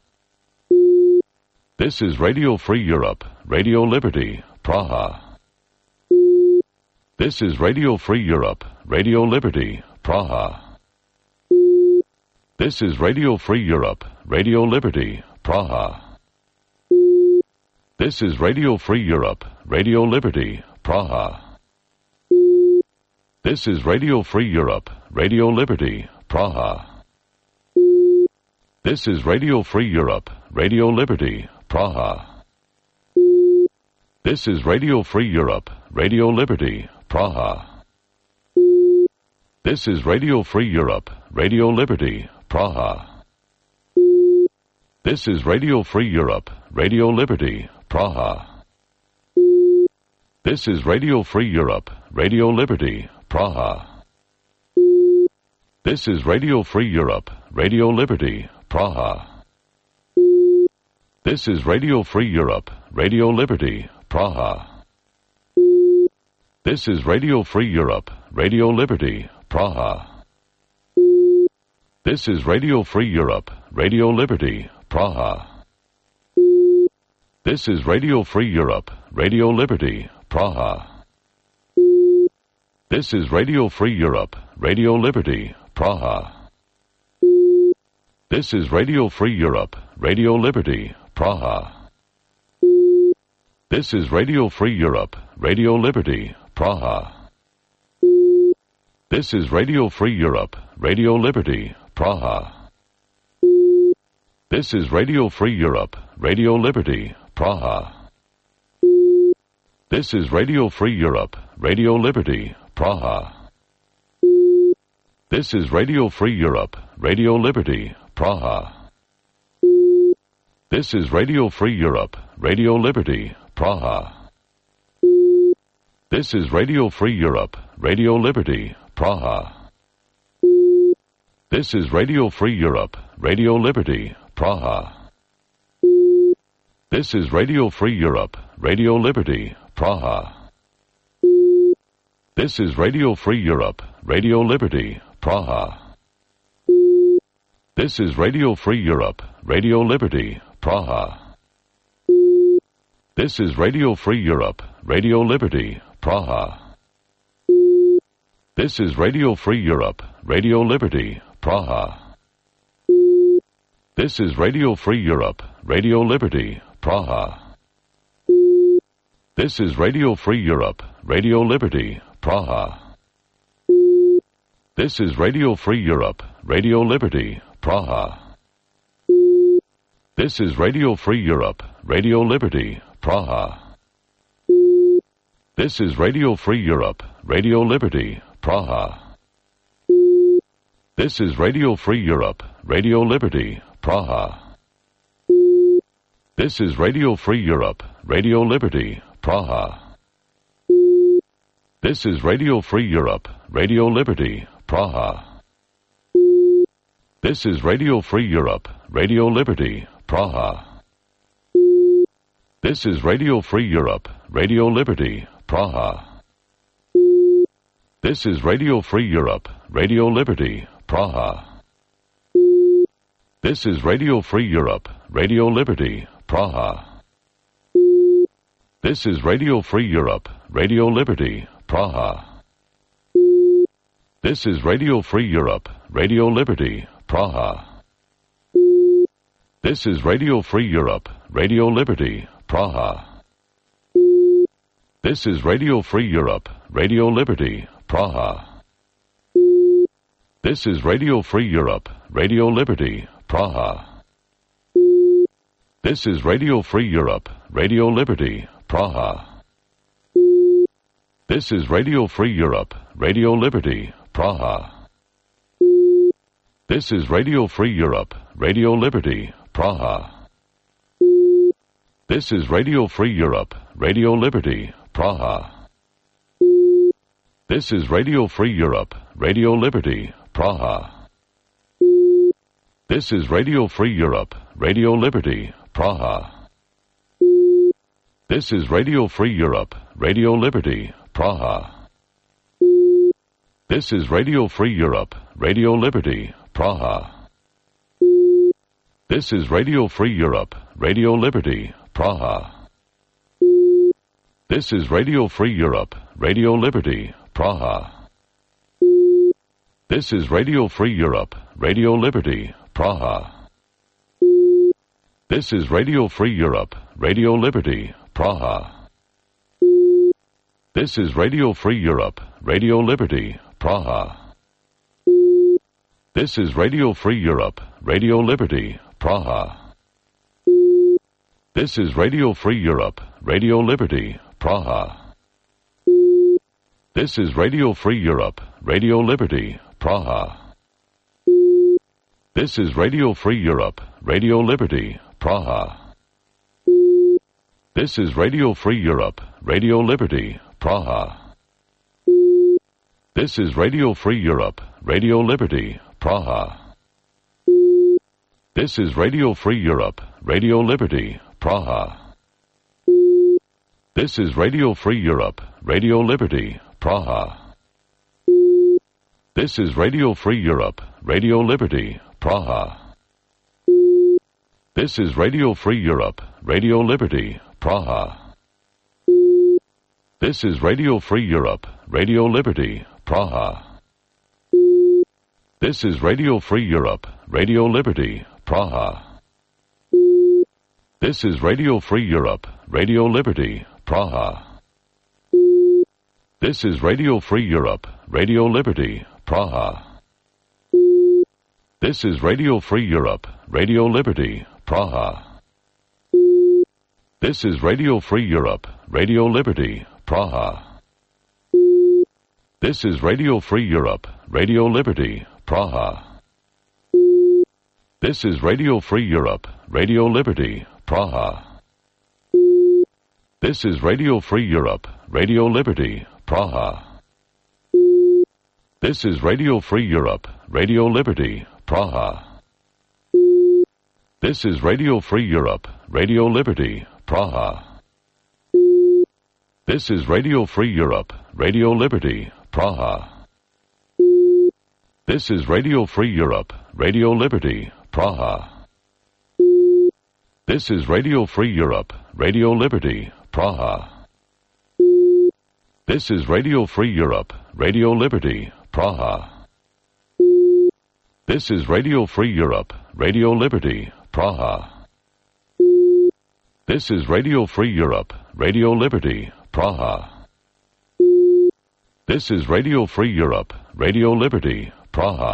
This is Radio Free Europe, Radio Liberty, Praha. This is Radio Free Europe, Radio Liberty, Praha. This is Radio Free Europe, Radio Liberty, Praha. This is Radio Free Europe, Radio Liberty, Praha. This is Radio Free Europe, Radio Liberty, Praha. This is Radio Free Europe, Radio Liberty, Praha. This is Radio Free Europe, Radio Liberty, Praha. This is Radio Free Europe, Radio Liberty, Praha. This is Radio Free Europe, Radio Liberty, Praha. This is Radio Free Europe, Radio Liberty, Praha. This is Radio Free Europe, Radio Liberty, Praha. This is Radio Free Europe, Radio Liberty, Praha. This is Radio Free Europe, Radio Liberty, Praha. This is Radio Free Europe, Radio Liberty, Praha. This is Radio Free Europe, Radio Liberty, Praha. This is Radio Free Europe, Radio Liberty, Praha. This is Radio Free Europe, Radio Liberty, Praha. This is Radio Free Europe, Radio Liberty, Praha. This is Radio Free Europe, Radio Liberty, Praha. This is Radio Free Europe, Radio Liberty, Praha. This is Radio Free Europe, Radio Liberty, Praha. This is Radio Free Europe, Radio Liberty, Praha. This is Radio Free Europe, Radio Liberty, Praha. This is Radio Free Europe, Radio Liberty, Praha. This is Radio Free Europe, Radio Liberty, Praha. This is Radio Free Europe, Radio Liberty, Praha. This is Radio Free Europe, Radio Liberty, Praha. This is Radio Free Europe, Radio Liberty, Praha. This is Radio Free Europe, Radio Liberty, Praha. This is Radio Free Europe, Radio Liberty, Praha. This is Radio Free Europe, Radio Liberty, Praha. This is Radio Free Europe, Radio Liberty, Praha. This is Radio Free Europe, Radio Liberty, Praha. This is Radio Free Europe, Radio Liberty, Praha. This is Radio Free Europe, Radio Liberty, Praha. This is Radio Free Europe, Radio Liberty, Praha. This is Radio Free Europe, Radio Liberty, Praha. This is Radio Free Europe, Radio Liberty, Praha. This is Radio Free Europe, Radio Liberty, Praha. This is Radio Free Europe, Radio Liberty, Praha. This is Radio Free Europe, Radio Liberty, Praha. This is Radio Free Europe, Radio Liberty, Praha. This is Radio Free Europe, Radio Liberty, Praha. This is Radio Free Europe, Radio Liberty, Praha. This is Radio Free Europe, Radio Liberty, Praha. This is Radio Free Europe, Radio Liberty, Praha. This is Radio Free Europe, Radio Liberty, Praha. This is Radio Free Europe, Radio Liberty, Praha. This is Radio Free Europe, Radio Liberty, Praha. This is Radio Free Europe, Radio Liberty, Praha. This is Radio Free Europe, Radio Liberty, Praha. This is Radio Free Europe, Radio Liberty, Praha. This is Radio Free Europe, Radio Liberty, Praha. This is Radio Free Europe, Radio Liberty, Praha. This is Radio Free Europe, Radio Liberty, Praha. This is Radio Free Europe, Radio Liberty, Praha. This is Radio Free Europe, Radio Liberty, Praha. This is Radio Free Europe, Radio Liberty, Praha. This is Radio Free Europe, Radio Liberty, Praha. This is Radio Free Europe, Radio Liberty, Praha. This is Radio Free Europe, Radio Liberty, Praha. This is Radio Free Europe, Radio Liberty, Praha. This is Radio Free Europe, Radio Liberty, Praha. This is Radio Free Europe, Radio Liberty, Praha. This is Radio Free Europe, Radio Liberty, Praha. This is Radio Free Europe, Radio Liberty, Praha. This is Radio Free Europe, Radio Liberty, Praha. This is Radio Free Europe, Radio Liberty, Praha. This is Radio Free Europe, Radio Liberty, Praha. This is Radio Free Europe, Radio Liberty, Praha. This is Radio Free Europe, Radio Liberty, Praha. This is Radio Free Europe, Radio Liberty, Praha. This is Radio Free Europe, Radio Liberty, Praha. This is Radio Free Europe, Radio Liberty, Praha. This is Radio Free Europe, Radio Liberty, Praha. This is Radio Free Europe, Radio Liberty, Praha. This is Radio Free Europe, Radio Liberty, Praha. This is Radio Free Europe, Radio Liberty, Praha. This is Radio Free Europe, Radio Liberty, Praha. This is Radio Free Europe, Radio Liberty, Praha. This is Radio Free Europe, Radio Liberty, Praha. This is Radio Free Europe, Radio Liberty, Praha. This is Radio Free Europe, Radio Liberty, Praha. This is Radio Free Europe, Radio Liberty, Praha. This is Radio Free Europe, Radio Liberty, Praha. This is Radio Free Europe, Radio Liberty, Praha. This is Radio Free Europe, Radio Liberty, Praha. This is Radio Free Europe, Radio Liberty, Praha.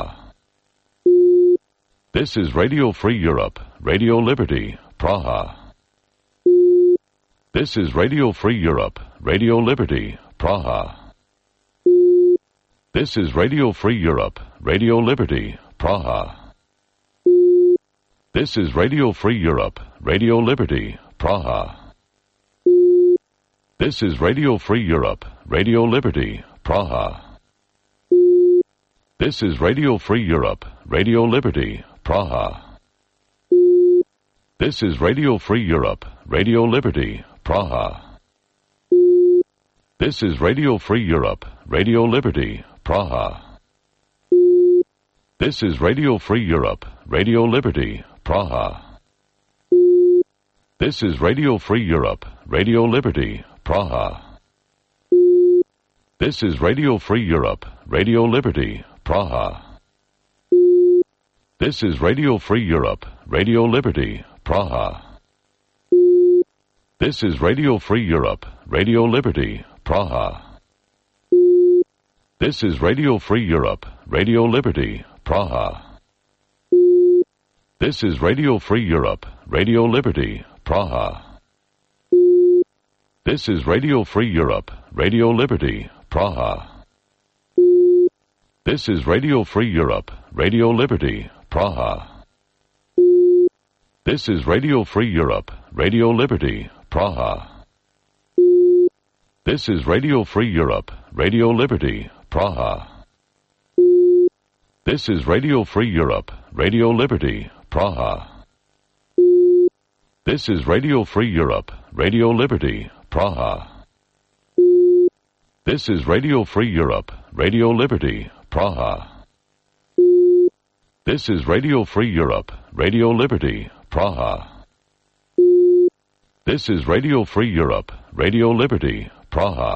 This is Radio Free Europe, Radio Liberty, Praha. This is Radio Free Europe, Radio Liberty, Praha. This is Radio Free Europe, Radio Liberty, Praha. This is Radio Free Europe, Radio Liberty, Praha. This is Radio Free Europe, Radio Liberty, Praha. This is Radio Free Europe, Radio Liberty, Praha. This is Radio Free Europe, Radio Liberty, Praha. This is Radio Free Europe, Radio Liberty, Praha. This is Radio Free Europe, Radio Liberty, Praha. This is Radio Free Europe, Radio Liberty, Praha. This is Radio Free Europe, Radio Liberty, Praha. This is Radio Free Europe, Radio Liberty, Praha. This is Radio Free Europe, Radio Liberty, Praha. This is Radio Free Europe, Radio Liberty, Praha. This is Radio Free Europe, Radio Liberty, Praha. This is Radio Free Europe, Radio Liberty, Praha. This is Radio Free Europe, Radio Liberty, Praha. This is Radio Free Europe, Radio Liberty, Praha. This is Radio Free Europe, Radio Liberty, Praha. This is Radio Free Europe, Radio Liberty, Praha. This is Radio Free Europe, Radio Liberty, Praha. This is Radio Free Europe, Radio Liberty, Praha. This is Radio Free Europe, Radio Liberty, Praha. This is Radio Free Europe, Radio Liberty, Praha.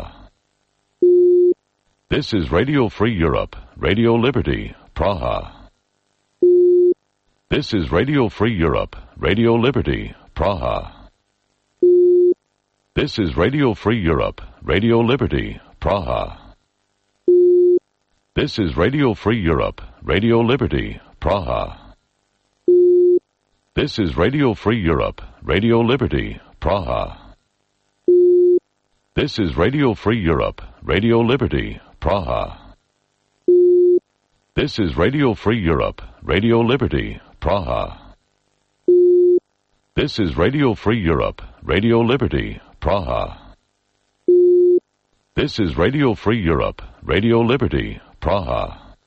This is Radio Free Europe, Radio Liberty, Praha. This is Radio Free Europe, Radio Liberty, Praha. This is Radio Free Europe, Radio Liberty, Praha. This is Radio Free Europe, Radio Liberty, Praha. This is Radio Free Europe, Radio Liberty, Praha. This is Radio Free Europe, Radio Liberty, Praha. This is Radio Free Europe, Radio Liberty, Praha. This is Radio Free Europe, Radio Liberty, Praha. This is Radio Free Europe, Radio Liberty, Praha.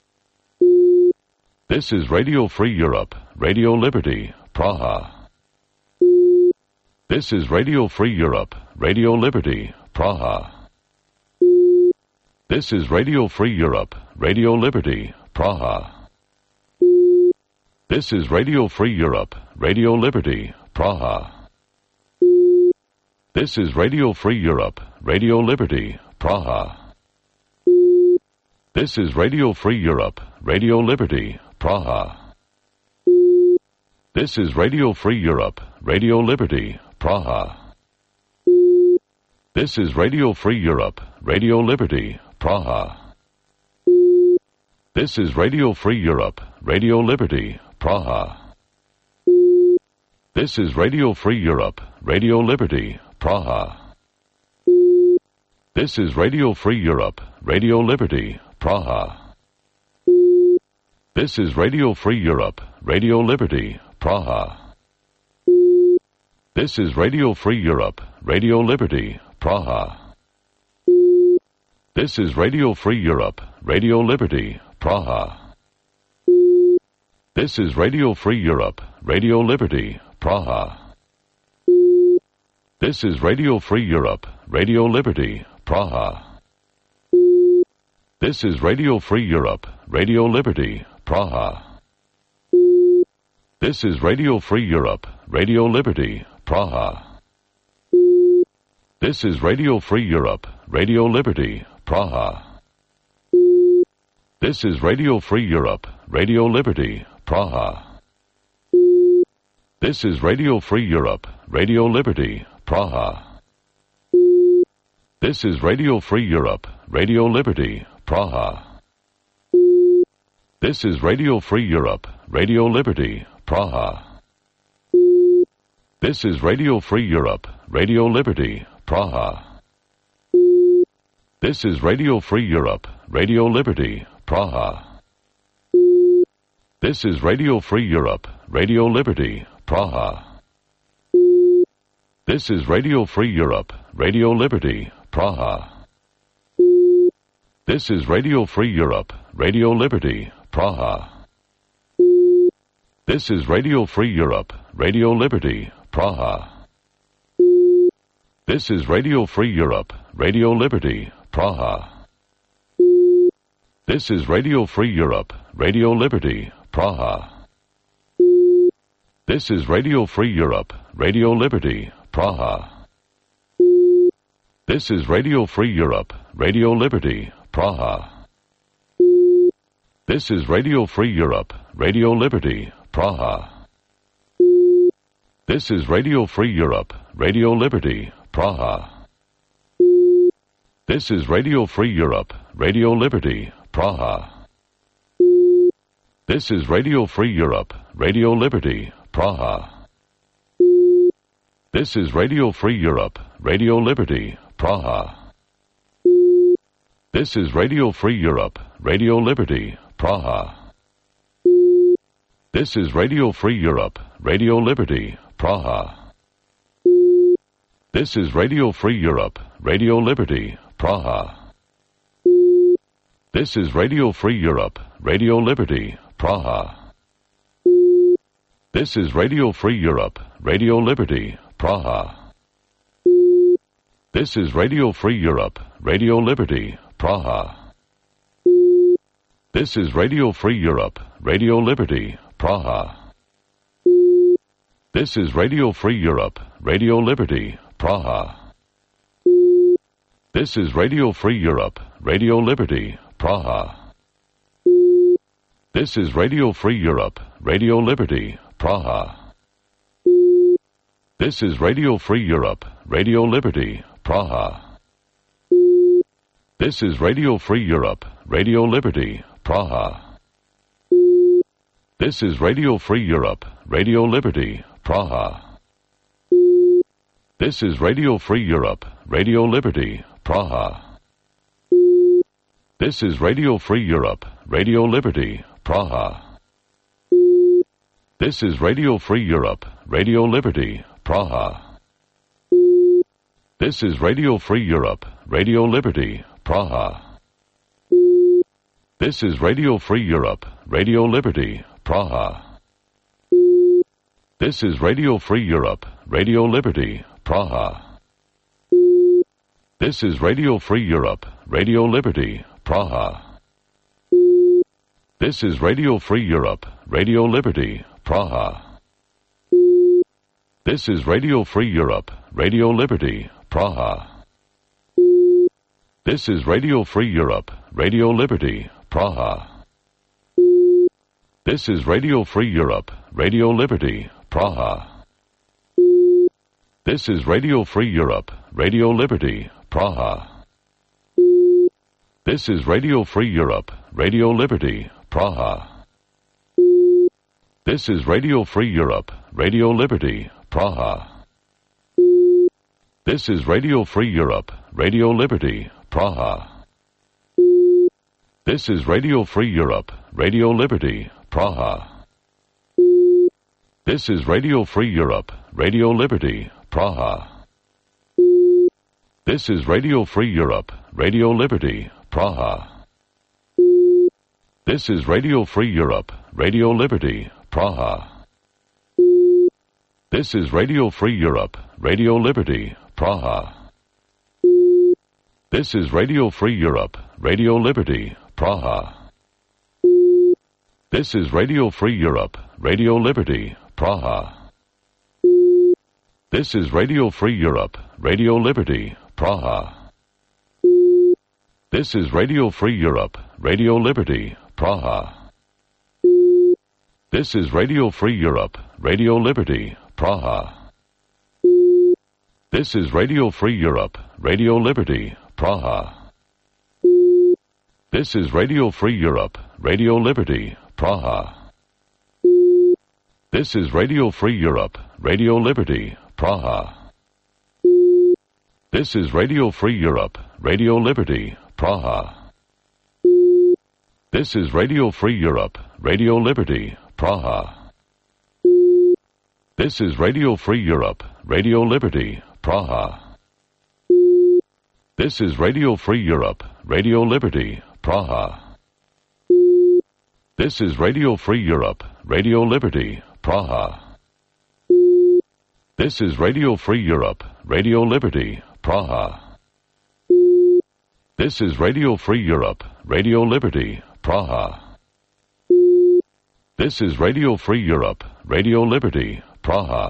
This is Radio Free Europe, Radio Liberty, Praha. This is Radio Free Europe, Radio Liberty, Praha. This is Radio Free Europe, Radio Liberty, Praha. This is Radio Free Europe, Radio Liberty, Praha. This is Radio Free Europe, Radio Liberty, Praha. This is Radio Free Europe, Radio Liberty, Praha. This is Radio Free Europe, Radio Liberty, Praha. This is Radio Free Europe, Radio Liberty, Praha. This is Radio Free Europe, Radio Liberty, Praha. This is Radio Free Europe, Radio Liberty, Praha. This is Radio Free Europe, Radio Liberty, Praha. This is Radio Free Europe, Radio Liberty, Praha. This is Radio Free Europe, Radio Liberty, Praha. This is Radio Free Europe, Radio Liberty, Praha. This is Radio Free Europe, Radio Liberty, Praha. This is Radio Free Europe, Radio Liberty, Praha. This is Radio Free Europe, Radio Liberty, Praha. This is Radio Free Europe, Radio Liberty, Praha. This is Radio Free Europe, Radio Liberty, Praha. This is Radio Free Europe, Radio Liberty, Praha. This is Radio Free Europe, Radio Liberty, Praha. This is Radio Free Europe, Radio Liberty, Praha. This is Radio Free Europe, Radio Liberty, Praha. This is Radio Free Europe, Radio Liberty, Praha. This is Radio Free Europe, Radio Liberty, Praha. This is Radio Free Europe, Radio Liberty, Praha. This is Radio Free Europe, Radio Liberty, Praha. This is Radio Free Europe, Radio Liberty, Praha. This is Radio Free Europe, Radio Liberty, Praha. This is Radio Free Europe, Radio Liberty, Praha. This is Radio Free Europe, Radio Liberty, Praha. This is Radio Free Europe, Radio Liberty, Praha. This is Radio Free Europe, Radio Liberty, Praha. This is Radio Free Europe, Radio Liberty, Praha. This is Radio Free Europe, Radio Liberty, Praha. This is Radio Free Europe, Radio Liberty, Praha. This is Radio Free Europe, Radio Liberty, Praha. This is Radio Free Europe, Radio Liberty, Praha. This is Radio Free Europe, Radio Liberty, Praha. This is Radio Free Europe, Radio Liberty, Praha. This is Radio Free Europe, Radio Liberty, Praha. This is Radio Free Europe, Radio Liberty, Praha. This is Radio Free Europe, Radio Liberty, Praha. This is Radio Free Europe, Radio Liberty, Praha. This is Radio Free Europe, Radio Liberty, Praha. This is Radio Free Europe, Radio Liberty, Praha. This is Radio Free Europe, Radio Liberty, Praha. This is Radio Free Europe, Radio Liberty, Praha. This is Radio Free Europe, Radio Liberty, Praha. This is Radio Free Europe, Radio Liberty, Praha. This is Radio Free Europe, Radio Liberty, Praha. This is Radio Free Europe, Radio Liberty, Praha. This is Radio Free Europe, Radio Liberty, Praha. This is Radio Free Europe, Radio Liberty, Praha. This is Radio Free Europe, Radio Liberty, Praha. This is Radio Free Europe, Radio Liberty, Praha. This is Radio Free Europe, Radio Liberty, Praha. This is Radio Free Europe, Radio Liberty, Praha. This is Radio Free Europe, Radio Liberty, Praha. This is Radio Free Europe, Radio Liberty, Praha. This is Radio Free Europe, Radio Liberty, Praha. This is Radio Free Europe, Radio Liberty, Praha. This is Radio Free Europe, Radio Liberty, Praha. This is Radio Free Europe, Radio Liberty, Praha. This is Radio Free Europe, Radio Liberty, Praha. This is Radio Free Europe, Radio Liberty, Praha. This is Radio Free Europe, Radio Liberty, Praha. This is Radio Free Europe, Radio Liberty, Praha. This is Radio Free Europe, Radio Liberty, Praha. This is Radio Free Europe, Radio Liberty, Praha. This is Radio Free Europe, Radio Liberty, Praha. This is Radio Free Europe, Radio Liberty, Praha. This is Radio Free Europe, Radio Liberty, Praha. This is Radio Free Europe, Radio Liberty, Praha. This is Radio Free Europe, Radio Liberty, Praha. This is Radio Free Europe, Radio Liberty, Praha. This is Radio Free Europe, Radio Liberty, Praha. This is Radio Free Europe, Radio Liberty, Praha. This is Radio Free Europe, Radio Liberty, Praha. This is Radio Free Europe, Radio Liberty, Praha. This is Radio Free Europe, Radio Liberty, Praha. This is Radio Free Europe, Radio Liberty, Praha. This is Radio Free Europe, Radio Liberty, Praha. This is Radio Free Europe, Radio Liberty, Praha. This is Radio Free Europe, Radio Liberty, Praha. This is Radio Free Europe, Radio Liberty, Praha. This is Radio Free Europe, Radio Liberty, Praha.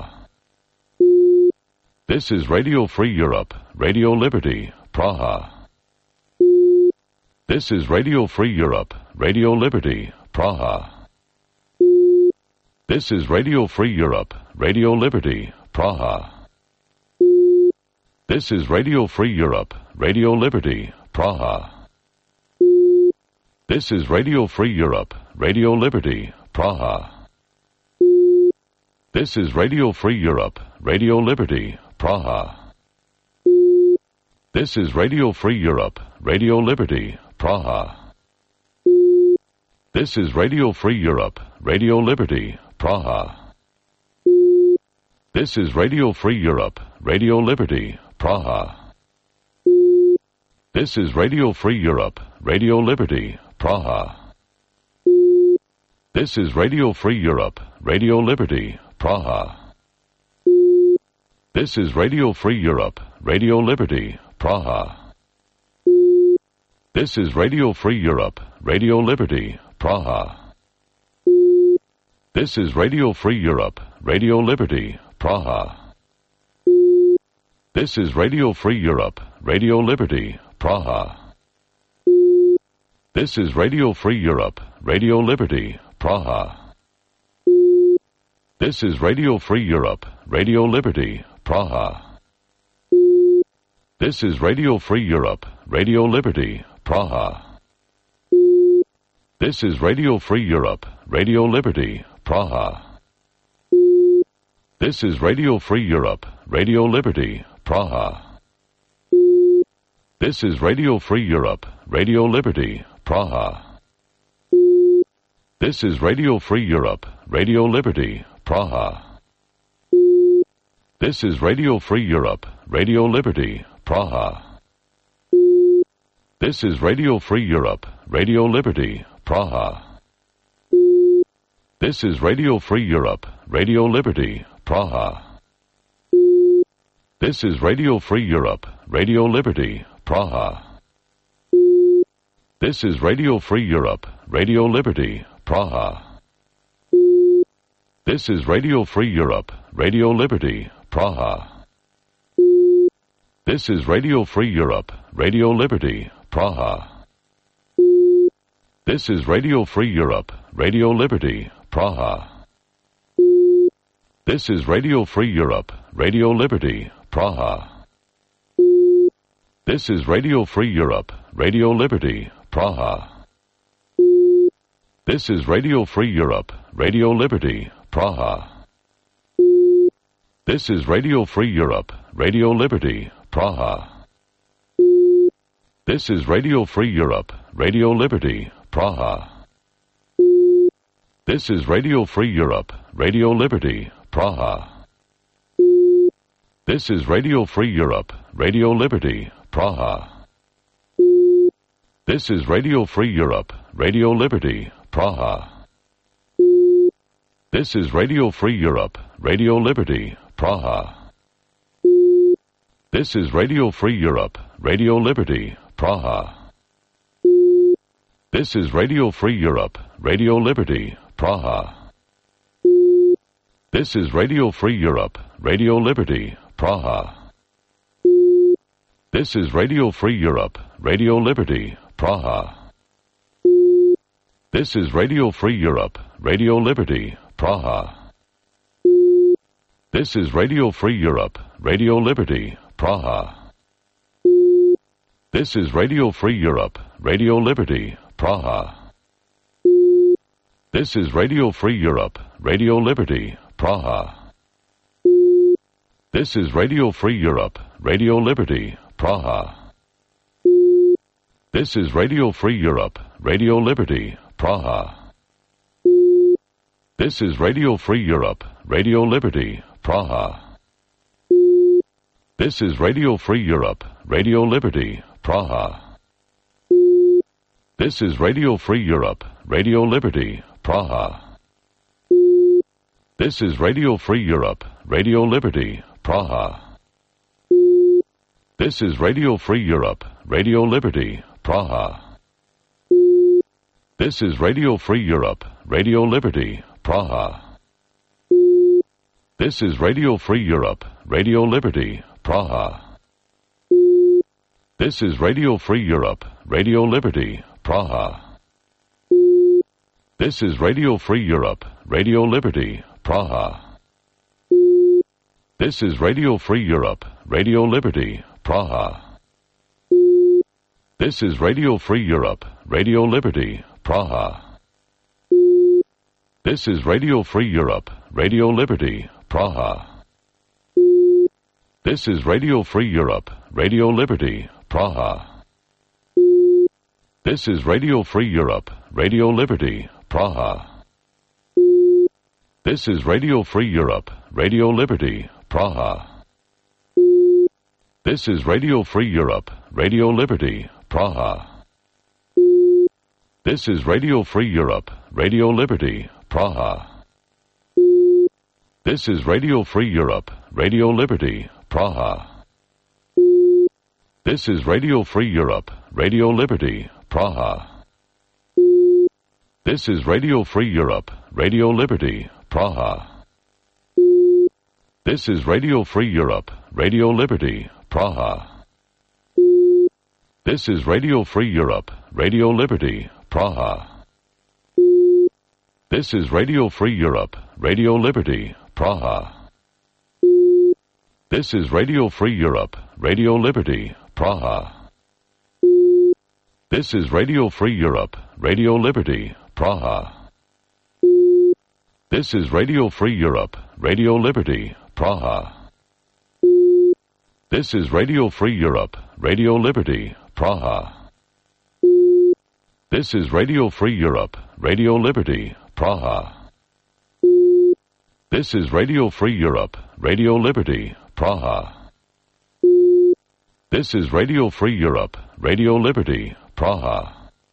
This is Radio Free Europe, Radio Liberty, Praha. This is Radio Free Europe, Radio Liberty, Praha. This is Radio Free Europe, Radio Liberty, Praha. This is Radio Free Europe, Radio Liberty, Praha. This is Radio Free Europe, Radio Liberty, Praha. This is Radio Free Europe, Radio Liberty, Praha. This is Radio Free Europe, Radio Liberty, Praha. This is Radio Free Europe, Radio Liberty, Praha. This is Radio Free Europe, Radio Liberty, Praha. This is Radio Free Europe, Radio Liberty, Praha. This is Radio Free Europe, Radio Liberty, Praha. This is Radio Free Europe, Radio Liberty, Praha. This is Radio Free Europe, Radio Liberty, Praha. This is Radio Free Europe, Radio Liberty, Praha. This is Radio Free Europe, Radio Liberty, Praha. This is Radio Free Europe, Radio Liberty, Praha. This is Radio Free Europe, Radio Liberty, Praha. This is Radio Free Europe, Radio Liberty, Praha. This is Radio Free Europe, Radio Liberty, Praha. This is Radio Free Europe, Radio Liberty, Praha. This is Radio Free Europe, Radio Liberty, Praha. This is Radio Free Europe, Radio Liberty, Praha. This is Radio Free Europe, Radio Liberty, Praha. This is Radio Free Europe, Radio Liberty, Praha. This is Radio Free Europe, Radio Liberty, Praha. This is Radio Free Europe, Radio Liberty, Praha. This is Radio Free Europe, Radio Liberty, Praha. This is Radio Free Europe, Radio Liberty, Praha. This is Radio Free Europe, Radio Liberty, Praha. This is Radio Free Europe, Radio Liberty, Praha. This is Radio Free Europe, Radio Liberty, Praha. This is Radio Free Europe, Radio Liberty, Praha. This is Radio Free Europe, Radio Liberty, Praha. This is Radio Free Europe, Radio Liberty, Praha. This is Radio Free Europe, Radio Liberty, Praha. This is Radio Free Europe, Radio Liberty, Praha. This is Radio Free Europe, Radio Liberty, Praha. This is Radio Free Europe, Radio Liberty, Praha. This is Radio Free Europe, Radio Liberty, Praha. This is Radio Free Europe, Radio Liberty, Praha. This is Radio Free Europe, Radio Liberty, Praha. This is Radio Free Europe, Radio Liberty, Praha. This is Radio Free Europe, Radio Liberty, Praha. This is Radio Free Europe, Radio Liberty, Praha. This is Radio Free Europe, Radio Liberty, Praha. This is Radio Free Europe, Radio Liberty, Praha. This is Radio Free Europe, Radio Liberty, Praha. This is Radio Free Europe, Radio Liberty, Praha. This is Radio Free Europe, Radio Liberty, Praha. This is Radio Free Europe, Radio Liberty, Praha. This is Radio Free Europe, Radio Liberty, Praha. This is Radio Free Europe, Radio Liberty, Praha. This is Radio Free Europe, Radio Liberty, Praha. This is Radio Free Europe, Radio Liberty, Praha. This is Radio Free Europe, Radio Liberty, Praha. This is Radio Free Europe, Radio Liberty, Praha. This is Radio Free Europe, Radio Liberty, Praha. This is Radio Free Europe, Radio Liberty, Praha. This is Radio Free Europe, Radio Liberty, Praha. This is Radio Free Europe, Radio Liberty, Praha. This is Radio Free Europe, Radio Liberty, Praha. This is Radio Free Europe, Radio Liberty, Praha. This is Radio Free Europe, Radio Liberty, Praha. This is Radio Free Europe, Radio Liberty, Praha. This is Radio Free Europe, Radio Liberty, Praha. This is Radio Free Europe, Radio Liberty, Praha. This is Radio Free Europe, Radio Liberty, Praha. This is Radio Free Europe, Radio Liberty, Praha. This is Radio Free Europe, Radio Liberty, Praha. This is Radio Free Europe, Radio Liberty, Praha. This is Radio Free Europe, Radio Liberty, Praha. This is Radio Free Europe, Radio Liberty, Praha. This is Radio Free Europe, Radio Liberty, Praha. This is Radio Free Europe, Radio Liberty, Praha. This is Radio Free Europe, Radio Liberty, Praha. This is Radio Free Europe, Radio Liberty, Praha. This is Radio Free Europe, Radio Liberty, Praha. This is Radio Free Europe, Radio Liberty, Praha. This is Radio Free Europe, Radio Liberty, Praha.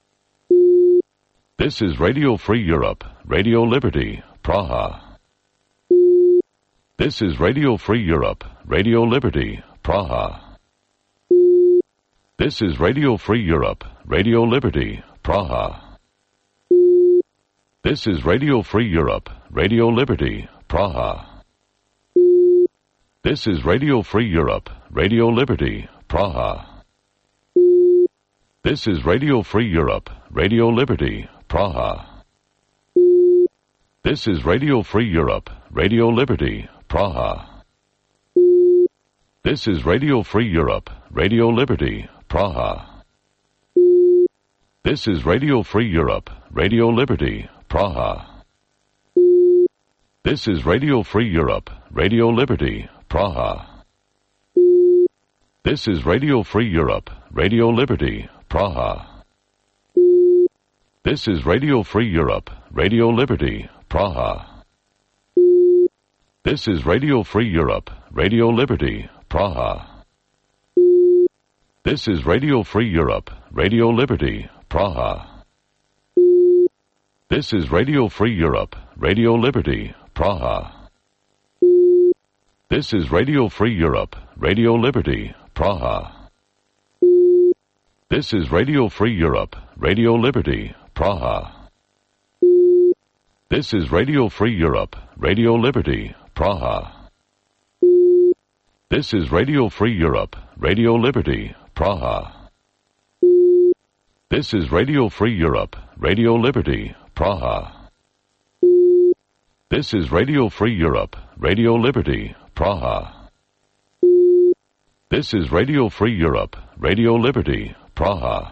This is Radio Free Europe, Radio Liberty, Praha. This is Radio Free Europe, Radio Liberty, Praha. This is Radio Free Europe, Radio Liberty, Praha. This is Radio Free Europe, Radio Liberty, Praha. This is Radio Free Europe, Radio Liberty, Praha. This is Radio Free Europe, Radio Liberty, Praha. This is Radio Free Europe, Radio Liberty, Praha. This is Radio Free Europe, Radio Liberty, Praha. This is Radio Free Europe, Radio Liberty, Praha. This is Radio Free Europe, Radio Liberty, Praha. This is Radio Free Europe, Radio Liberty, Praha. This is Radio Free Europe, Radio Liberty, Praha. This is Radio Free Europe, Radio Liberty, Praha. This is Radio Free Europe, Radio Liberty, Praha. This is Radio Free Europe, Radio Liberty, Praha. This is Radio Free Europe, Radio Liberty, Praha. This is Radio Free Europe, Radio Liberty, Praha. This is Radio Free Europe, Radio Liberty, Praha. This is Radio Free Europe, Radio Liberty, Praha. This is Radio Free Europe, Radio Liberty, Praha. This is Radio Free Europe, Radio Liberty, Praha. This is Radio Free Europe, Radio Liberty, Praha.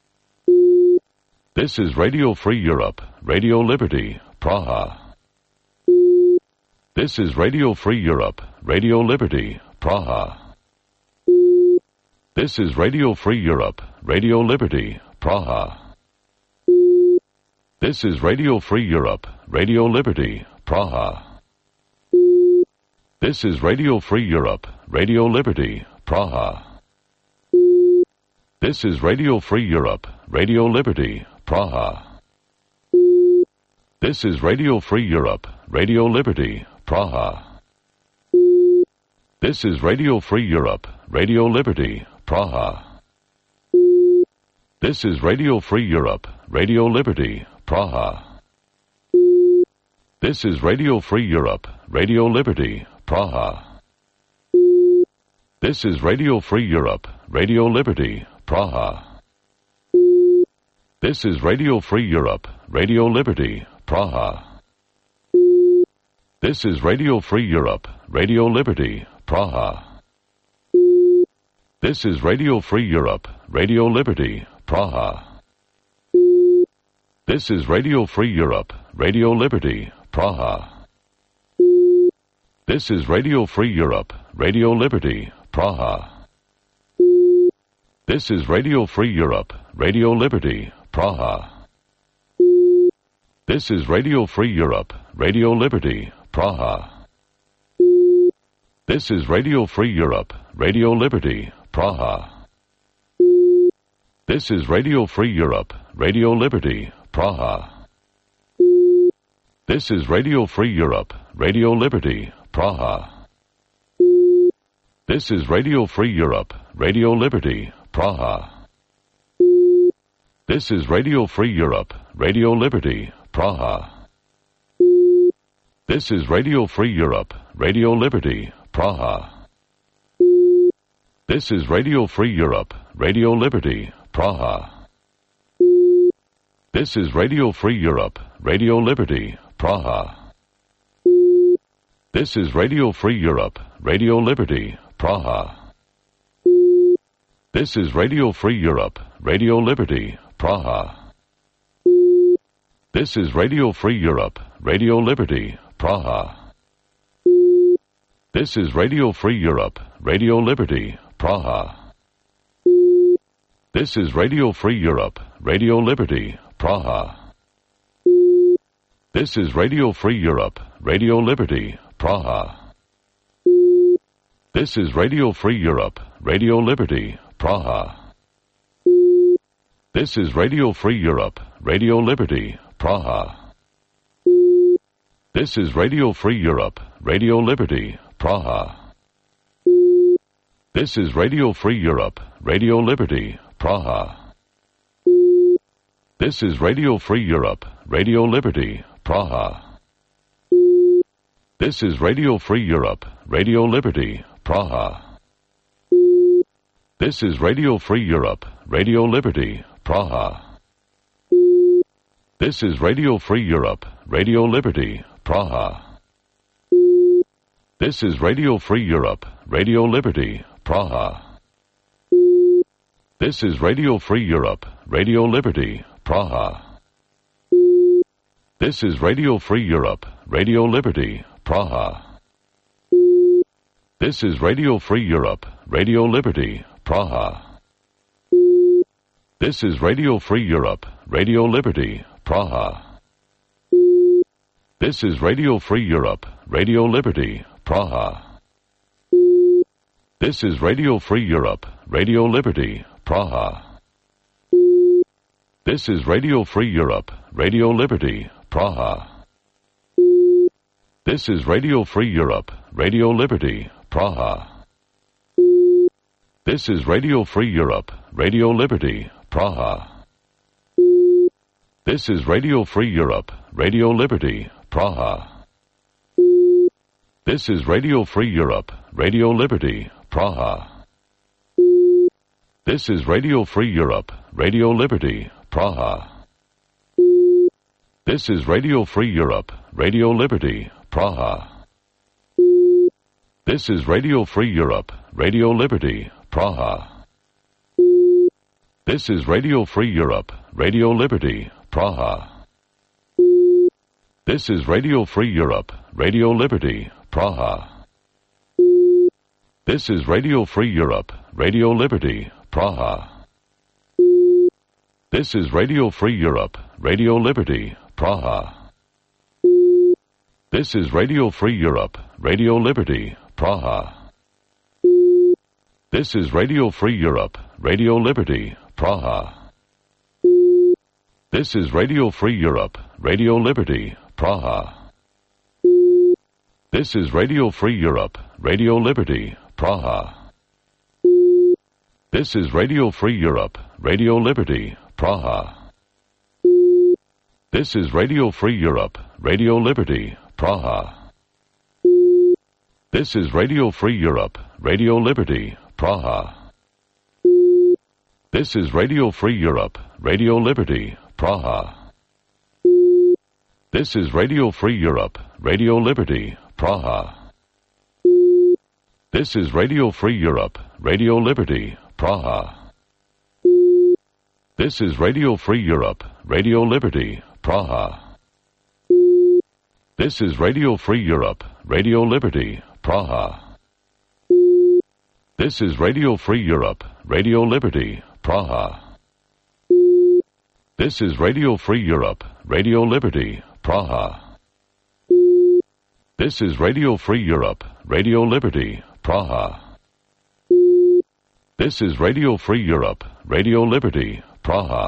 This is Radio Free Europe, Radio Liberty, Praha. This is Radio Free Europe, Radio Liberty, Praha. This is Radio Free Europe, Radio Liberty, Praha. This is Radio Free Europe, Radio Liberty, Praha. This is Radio Free Europe, Radio Liberty, Praha. This is Radio Free Europe, Radio Liberty, Praha. This is Radio Free Europe, Radio Liberty, Praha. This is Radio Free Europe, Radio Liberty, Praha. This is Radio Free Europe, Radio Liberty, Praha. This is Radio Free Europe, Radio Liberty, Praha. This is Radio Free Europe, Radio Liberty, Praha. This is Radio Free Europe, Radio Liberty, Praha. This is Radio Free Europe, Radio Liberty, Praha. This is Radio Free Europe, Radio Liberty, Praha. This is Radio Free Europe, Radio Liberty, Praha. This is Radio Free Europe, Radio Liberty, Praha. This is Radio Free Europe, Radio Liberty, Praha. This is Radio Free Europe, Radio Liberty, Praha. This is Radio Free Europe, Radio Liberty, Praha. This is Radio Free Europe, Radio Liberty, Praha. This is Radio Free Europe, Radio Liberty, Praha. This is Radio Free Europe, Radio Liberty, Praha. This is Radio Free Europe, Radio Liberty, Praha. This is Radio Free Europe, Radio Liberty, Praha. This is Radio Free Europe, Radio Liberty, Praha. This is Radio Free Europe, Radio Liberty, Praha. This is Radio Free Europe, Radio Liberty, Praha. This is Radio Free Europe, Radio Liberty, Praha. This is Radio Free Europe, Radio Liberty, Praha. This is Radio Free Europe, Radio Liberty, Praha. This is Radio Free Europe, Radio Liberty, Praha. This is Radio Free Europe, Radio Liberty, Praha. This is Radio Free Europe, Radio Liberty, Praha. This is Radio Free Europe, Radio Liberty, Praha. This is Radio Free Europe, Radio Liberty, Praha. This is Radio Free Europe, Radio Liberty, Praha. This is Radio Free Europe, Radio Liberty, Praha. This is Radio Free Europe, Radio Liberty, Praha. This is Radio Free Europe, Radio Liberty, Praha. This is Radio Free Europe, Radio Liberty, Praha. This is Radio Free Europe, Radio Liberty, Praha. This is Radio Free Europe, Radio Liberty, Praha. This is Radio Free Europe, Radio Liberty, Praha. This is Radio Free Europe, Radio Liberty, Praha. This is Radio Free Europe, Radio Liberty, Praha. This is Radio Free Europe, Radio Liberty, Praha. This is Radio Free Europe, Radio Liberty, Praha. This is Radio Free Europe, Radio Liberty, Praha. This is Radio Free Europe, Radio Liberty, Praha. This is Radio Free Europe, Radio Liberty, Praha. This is Radio Free Europe, Radio Liberty, Praha. This is Radio Free Europe, Radio Liberty, Praha. This is Radio Free Europe, Radio Liberty, Praha. This is Radio Free Europe, Radio Liberty, Praha. This is Radio Free Europe, Radio Liberty, Praha. This is Radio Free Europe, Radio Liberty, Praha. This is Radio Free Europe, Radio Liberty, Praha. This is Radio Free Europe, Radio Liberty, Praha. This is Radio Free Europe, Radio Liberty, Praha. This is Radio Free Europe, Radio Liberty, Praha. This is Radio Free Europe, Radio Liberty, Praha. This is Radio Free Europe, Radio Liberty, Praha. This is Radio Free Europe, Radio Liberty, Praha. This is Radio Free Europe, Radio Liberty, Praha. This is Radio Free Europe, Radio Liberty, Praha. This is Radio Free Europe, Radio Liberty, Praha. This is Radio Free Europe, Radio Liberty, Praha. This is Radio Free Europe, Radio Liberty, Praha. This is Radio Free Europe, Radio Liberty, Praha. This is Radio Free Europe, Radio Liberty, Praha. This is Radio Free Europe, Radio Liberty, Praha. This is Radio Free Europe, Radio Liberty, Praha. This is Radio Free Europe, Radio Liberty, Praha. This is Radio Free Europe, Radio Liberty, Praha. This is Radio Free Europe, Radio Liberty, Praha.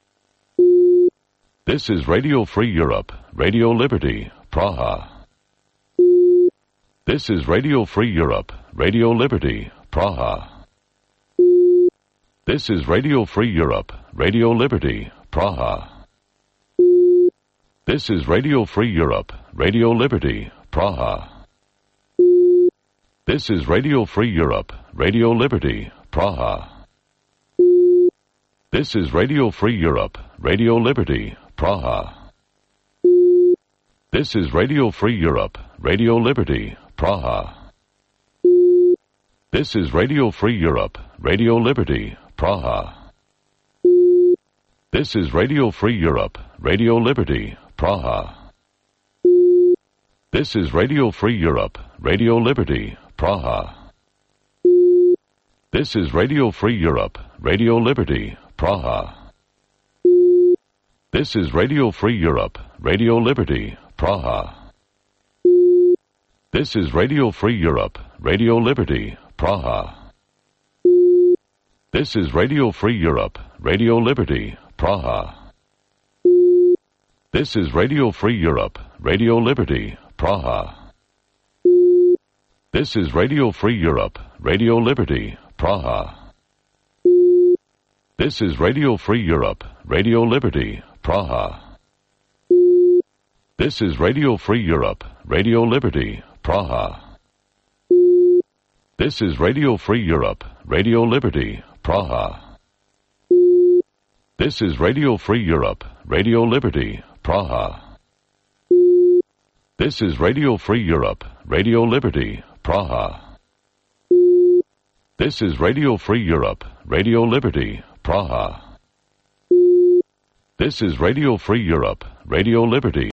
This is Radio Free Europe, Radio Liberty, Praha. This is Radio Free Europe, Radio Liberty, Praha. This is Radio Free Europe, Radio Liberty, Praha. This is Radio Free Europe, Radio Liberty, Praha. This is Radio Free Europe, Radio Liberty, Praha. This is Radio Free Europe, Radio Liberty, Praha. This is Radio Free Europe, Radio Liberty, Praha. This is Radio Free Europe, Radio Liberty, Praha. This is Radio Free Europe, Radio Liberty, Praha. This is Radio Free Europe, Radio Liberty, Praha. This is Radio Free Europe, Radio Liberty, Praha. This is Radio Free Europe, Radio Liberty, Praha. This is Radio Free Europe, Radio Liberty, Praha. This is Radio Free Europe, Radio Liberty, Praha. This is Radio Free Europe, Radio Liberty, Praha. This is Radio Free Europe, Radio Liberty, Praha. This is Radio Free Europe, Radio Liberty, Praha. This is Radio Free Europe, Radio Liberty, Praha. This is Radio Free Europe, Radio Liberty, Praha. This is Radio Free Europe, Radio Liberty, Praha. This is Radio Free Europe, Radio Liberty, Praha. This is Radio Free Europe, Radio Liberty, Praha. This is Radio Free Europe, Radio Liberty.